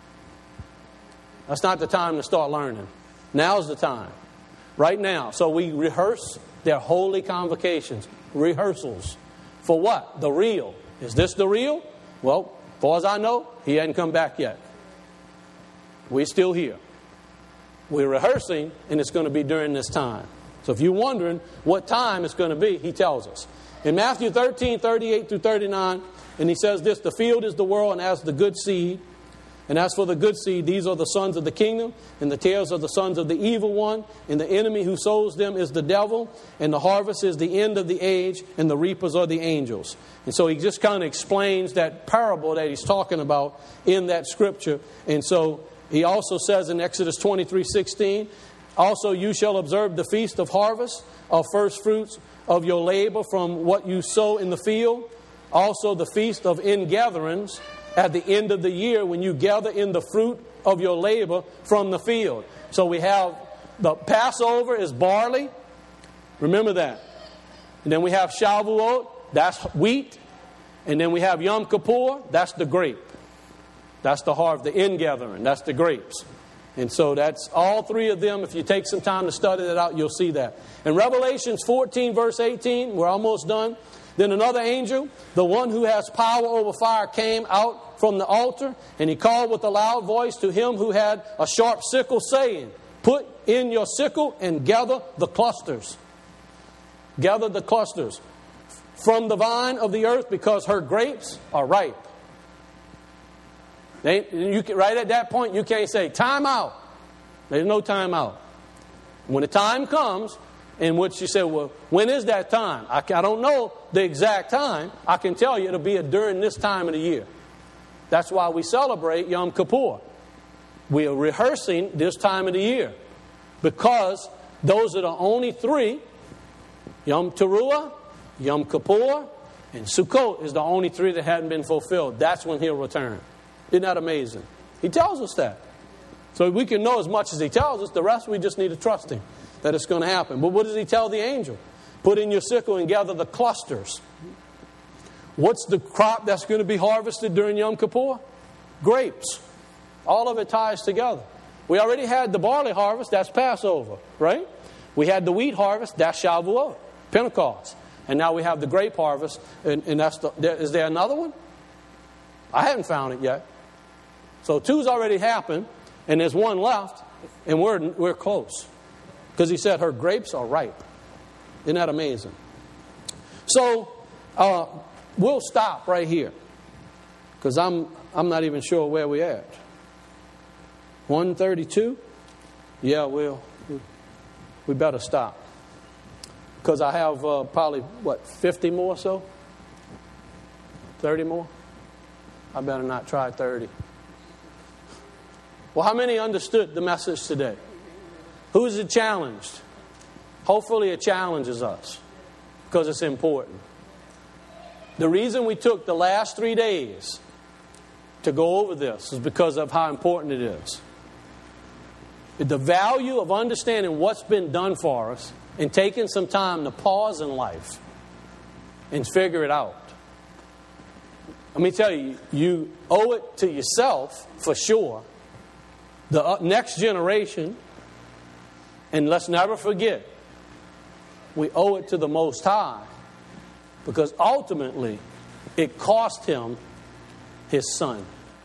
That's not the time to start learning. Now's the time. Right now. So we rehearse their holy convocations. Rehearsals. For what? The real. Is this the real? Well, as far as I know, He hadn't come back yet. We're still here. We're rehearsing, and it's going to be during this time. So if you're wondering what time it's going to be, He tells us. In Matthew thirteen, thirty-eight through thirty-nine, and He says this, the field is the world, and as the good seed, and as for the good seed, these are the sons of the kingdom, and the tares are the sons of the evil one, and the enemy who sows them is the devil, and the harvest is the end of the age, and the reapers are the angels. And so he just kind of explains that parable that he's talking about in that scripture. And so he also says in Exodus twenty-three sixteen, also you shall observe the feast of harvest, of first fruits of your labor from what you sow in the field, also the feast of ingatherings, at the end of the year when you gather in the fruit of your labor from the field. So we have the Passover is barley. Remember that. And then we have Shavuot, that's wheat. And then we have Yom Kippur, that's the grape. That's the harvest, the ingathering, that's the grapes. And so that's all three of them. If you take some time to study that out, you'll see that. In Revelations fourteen, verse eighteen, we're almost done. Then another angel, the one who has power over fire, came out from the altar, and he called with a loud voice to him who had a sharp sickle, saying, put in your sickle and gather the clusters. Gather the clusters from the vine of the earth, because her grapes are ripe. They, you can, right at that point, you can't say, time out. There's no time out. When the time comes, in which you say, well, when is that time? I, I don't know the exact time. I can tell you it'll be during this time of the year. That's why we celebrate Yom Kippur. We are rehearsing this time of the year, because those are the only three. Yom Teruah, Yom Kippur, and Sukkot is the only three that hadn't been fulfilled. That's when He'll return. Isn't that amazing? He tells us that. So we can know as much as He tells us. The rest we just need to trust Him that it's going to happen. But what does He tell the angel? Put in your sickle and gather the clusters. What's the crop that's going to be harvested during Yom Kippur? Grapes. All of it ties together. We already had the barley harvest, that's Passover, right? We had the wheat harvest, that's Shavuot, Pentecost. And now we have the grape harvest, and, and that's the, there, is there another one? I haven't found it yet. So two's already happened, and there's one left, and we're we're close. Because he said her grapes are ripe. Isn't that amazing? So uh, we'll stop right here, because I'm I'm not even sure where we're at. one thirty-two? Yeah, we'll, we better stop. Because I have uh, probably, what, fifty more so? thirty more? I better not try thirty. Well, how many understood the message today? Who's it challenged? Hopefully it challenges us, because it's important. The reason we took the last three days to go over this is because of how important it is. The value of understanding what's been done for us and taking some time to pause in life and figure it out. Let me tell you, you owe it to yourself for sure, the next generation, and let's never forget, we owe it to the Most High, because ultimately it cost Him His Son.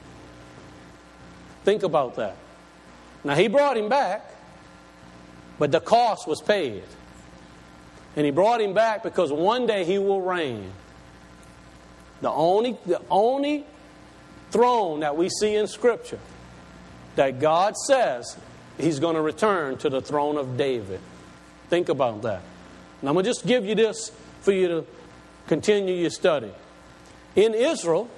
Think about that. Now, He brought Him back, but the cost was paid. And He brought Him back because one day He will reign. The only, the only throne that we see in Scripture that God says He's going to return to the throne of David. Think about that. And I'm going to just give you this for you to continue your study. In Israel,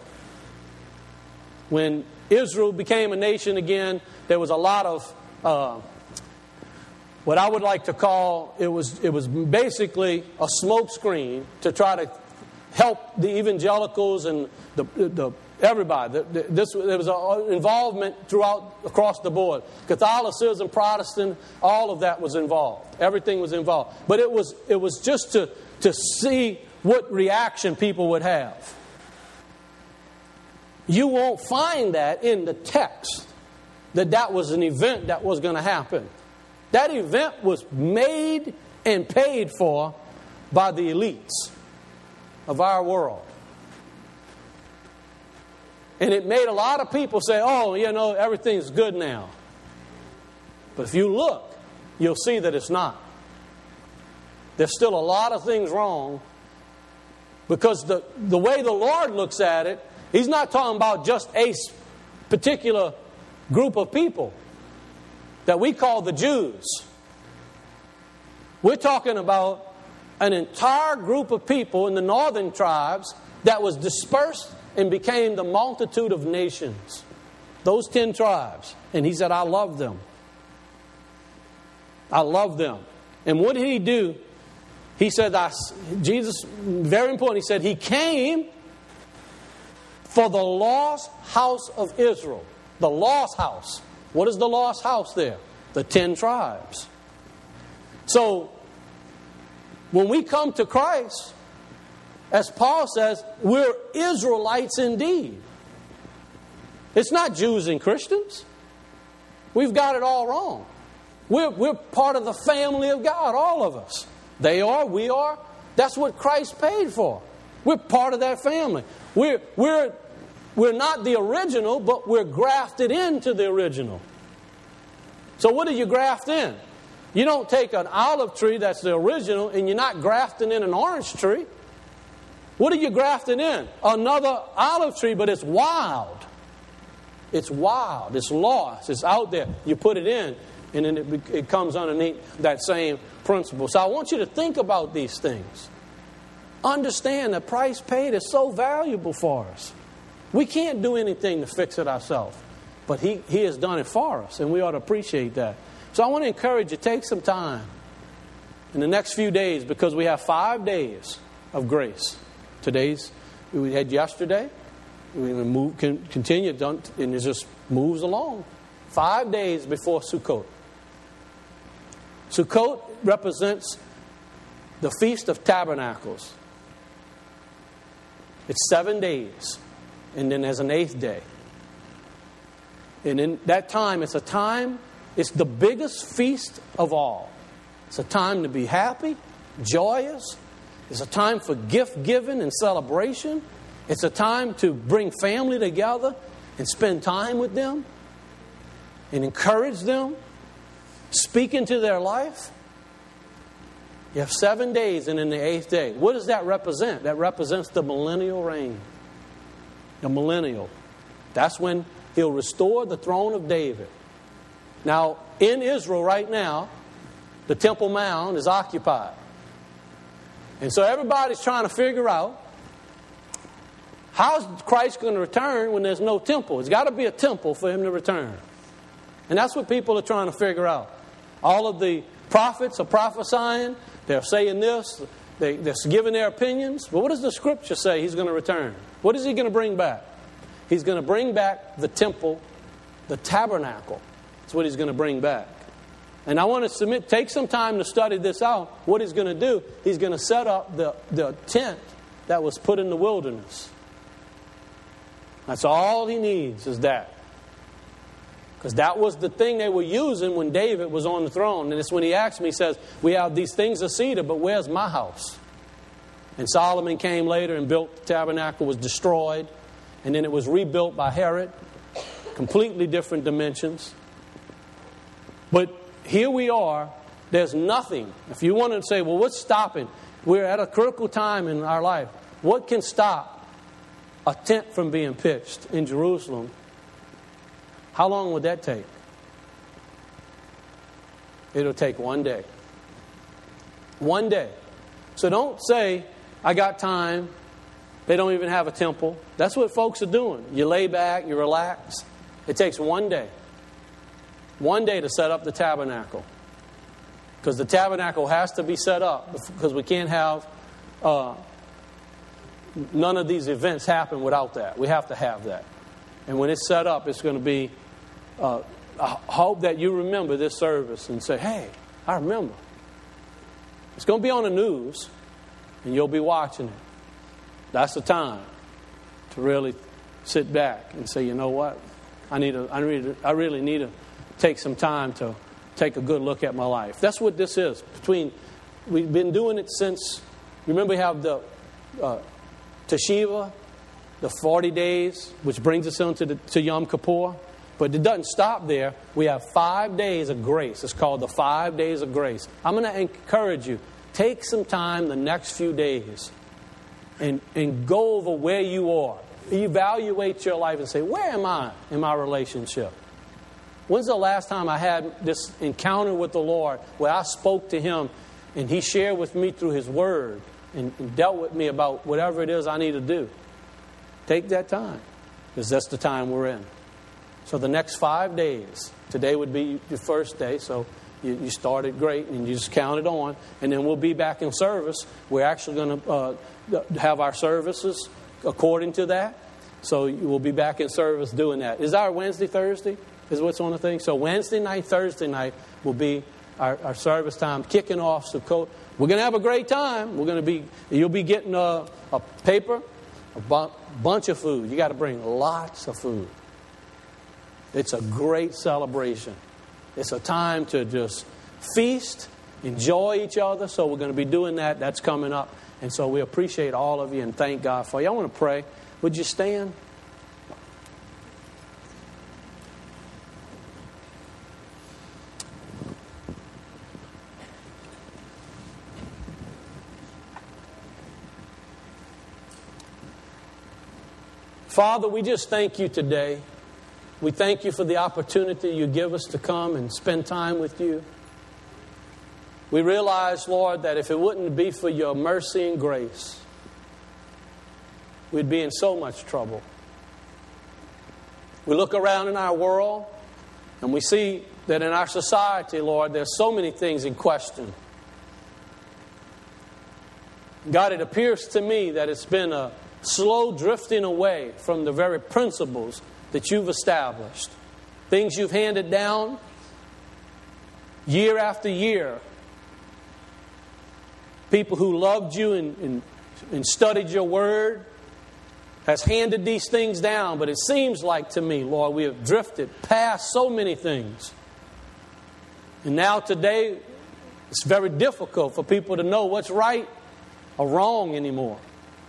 when Israel became a nation again, there was a lot of uh, what I would like to call, it was it was basically a smokescreen to try to help the evangelicals and the, the everybody. The, the, this, there was an involvement throughout, across the board. Catholicism, Protestant, all of that was involved. Everything was involved. But it was it was just to, to see what reaction people would have. You won't find that in the text, that that was an event that was going to happen. That event was made and paid for by the elites of our world. And it made a lot of people say, oh, you know, everything's good now. But if you look, you'll see that it's not. There's still a lot of things wrong, because the, the way the Lord looks at it, He's not talking about just a particular group of people that we call the Jews. We're talking about an entire group of people in the northern tribes that was dispersed and became the multitude of nations. Those ten tribes. And He said, I love them. I love them. And what did He do? He said, I, Jesus, very important, He said, He came for the lost house of Israel. The lost house. What is the lost house there? The ten tribes. So, when we come to Christ, as Paul says, we're Israelites indeed. It's not Jews and Christians. We've got it all wrong. We're, we're part of the family of God, all of us. They are, we are. That's what Christ paid for. We're part of that family. We're, we're, we're not the original, but we're grafted into the original. So what do you graft in? You don't take an olive tree that's the original and you're not grafting in an orange tree. What are you grafting in? Another olive tree, but it's wild. It's wild. It's lost. It's out there. You put it in, and then it, it comes underneath that same principle. So I want you to think about these things. Understand the price paid is so valuable for us. We can't do anything to fix it ourselves. But he, he has done it for us, and we ought to appreciate that. So I want to encourage you, take some time in the next few days, because we have five days of grace. Today's, we had yesterday. We're going to move, can, continue, and it just moves along. Five days before Sukkot. Sukkot represents the Feast of Tabernacles. It's seven days, and then there's an eighth day. And in that time, it's a time, it's the biggest feast of all. It's a time to be happy, joyous. It's a time for gift giving and celebration. It's a time to bring family together and spend time with them and encourage them, speak into their life. You have seven days, and in the eighth day, what does that represent? That represents the millennial reign. The millennial. That's when He'll restore the throne of David. Now, in Israel right now, the Temple Mount is occupied. And so everybody's trying to figure out, how's Christ going to return when there's no temple? It's got to be a temple for Him to return. And that's what people are trying to figure out. All of the prophets are prophesying. They're saying this. They, they're giving their opinions. But what does the Scripture say He's going to return? What is He going to bring back? He's going to bring back the temple, the tabernacle. That's what He's going to bring back. And I want to submit, take some time to study this out. What He's going to do, He's going to set up the, the tent that was put in the wilderness. That's all He needs is that. Because that was the thing they were using when David was on the throne. And it's when he asked me, he says, we have these things of cedar, but where's my house? And Solomon came later and built the tabernacle, was destroyed. And then it was rebuilt by Herod. Completely different dimensions. But here we are. There's nothing. If you want to say, well, what's stopping? We're at a critical time in our life. What can stop a tent from being pitched in Jerusalem? How long would that take? It'll take one day. One day. So don't say, I got time. They don't even have a temple. That's what folks are doing. You lay back, you relax. It takes one day. One day to set up the tabernacle. Because the tabernacle has to be set up. Because we can't have... Uh, none of these events happen without that. We have to have that. And when it's set up, it's going to be... Uh, I hope that you remember this service and say, hey, I remember. It's going to be on the news, and you'll be watching it. That's the time to really sit back and say, you know what? I need a, I need a, I really need to take some time to take a good look at my life. That's what this is. Between we've been doing it since. Remember, we have the uh, Teshuvah, the forty days, which brings us into the, to Yom Kippur. But it doesn't stop there. We have five days of grace. It's called the five days of grace. I'm going to encourage you. Take some time the next few days and, and go over where you are. Evaluate your life and say, where am I in my relationship? When's the last time I had this encounter with the Lord where I spoke to Him and He shared with me through His Word and, and dealt with me about whatever it is I need to do? Take that time, because that's the time we're in. So the next five days, today would be your first day, so you, you started great and you just counted on. And then we'll be back in service. We're actually going to uh, have our services according to that. So we'll be back in service doing that. Is our Wednesday, Thursday? Is what's on the thing? So Wednesday night, Thursday night will be our, our service time, kicking off Sukkot. We're going to have a great time. We're going to be, you'll be getting a, a paper, a bu- bunch of food. You got to bring lots of food. It's a great celebration. It's a time to just feast, enjoy each other. So we're going to be doing that. That's coming up. And so we appreciate all of you and thank God for you. I want to pray. Would you stand? Father, we just thank you today. We thank you for the opportunity you give us to come and spend time with you. We realize, Lord, that if it wouldn't be for your mercy and grace, we'd be in so much trouble. We look around in our world and we see that in our society, Lord, there's so many things in question. God, it appears to me that it's been a slow drifting away from the very principles that you've established. Things you've handed down year after year. people who loved you and, and, and studied your word, has handed these things down. But it seems like to me, Lord, we have drifted past so many things. And now today, it's very difficult for people to know what's right or wrong anymore.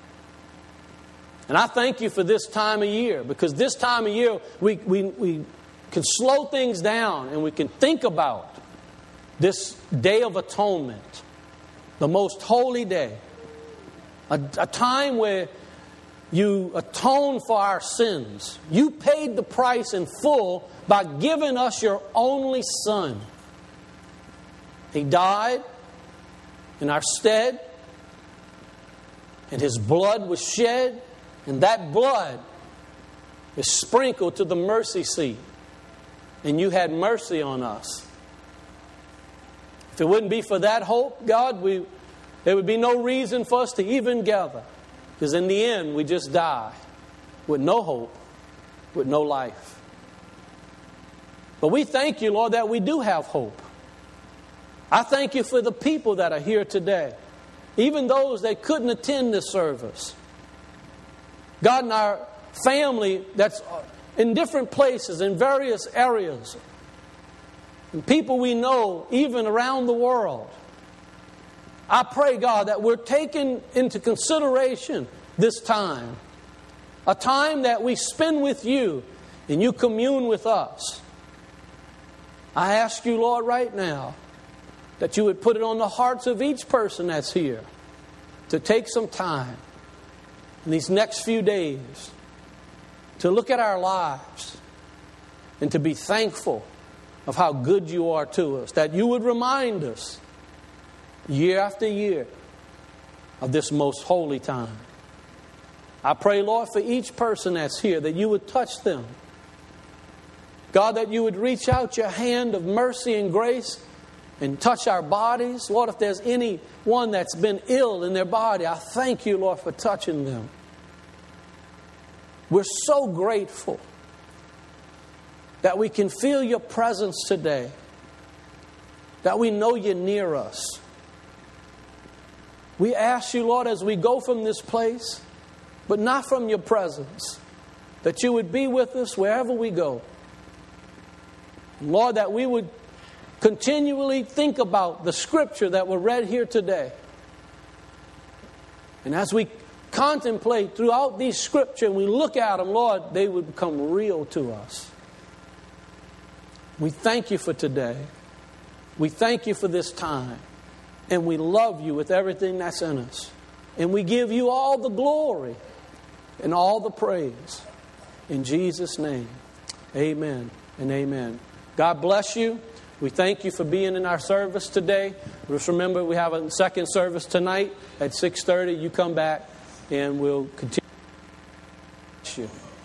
And I thank you for this time of year, because this time of year we, we, we can slow things down and we can think about this Day of Atonement, the most holy day, a, a time where you atone for our sins. You paid the price in full by giving us your only Son. He died in our stead, and His blood was shed, and that blood is sprinkled to the mercy seat. And you had mercy on us. If it wouldn't be for that hope, God, we, there would be no reason for us to even gather. Because in the end, we just die with no hope, with no life. But we thank you, Lord, that we do have hope. I thank you for the people that are here today, even those that couldn't attend this service. God, in our family that's in different places, in various areas, and people we know even around the world, I pray, God, that we're taking into consideration this time, a time that we spend with you and you commune with us. I ask you, Lord, right now, that you would put it on the hearts of each person that's here to take some time in these next few days to look at our lives and to be thankful of how good you are to us, that you would remind us year after year of this most holy time. I pray, Lord, for each person that's here, that you would touch them. God, that you would reach out your hand of mercy and grace and touch our bodies. Lord, if there's anyone that's been ill in their body, I thank you, Lord, for touching them. We're so grateful that we can feel your presence today, that we know you're near us. We ask you, Lord, as we go from this place, but not from your presence, that you would be with us wherever we go. Lord, that we would continually think about the scripture that were read here today. And as we contemplate throughout these scripture and we look at them, Lord, they would become real to us. We thank you for today. We thank you for this time. And we love you with everything that's in us. And we give you all the glory and all the praise. In Jesus' name, amen and amen. God bless you. We thank you for being in our service today. Just remember, we have a second service tonight at six thirty. You come back and we'll continue.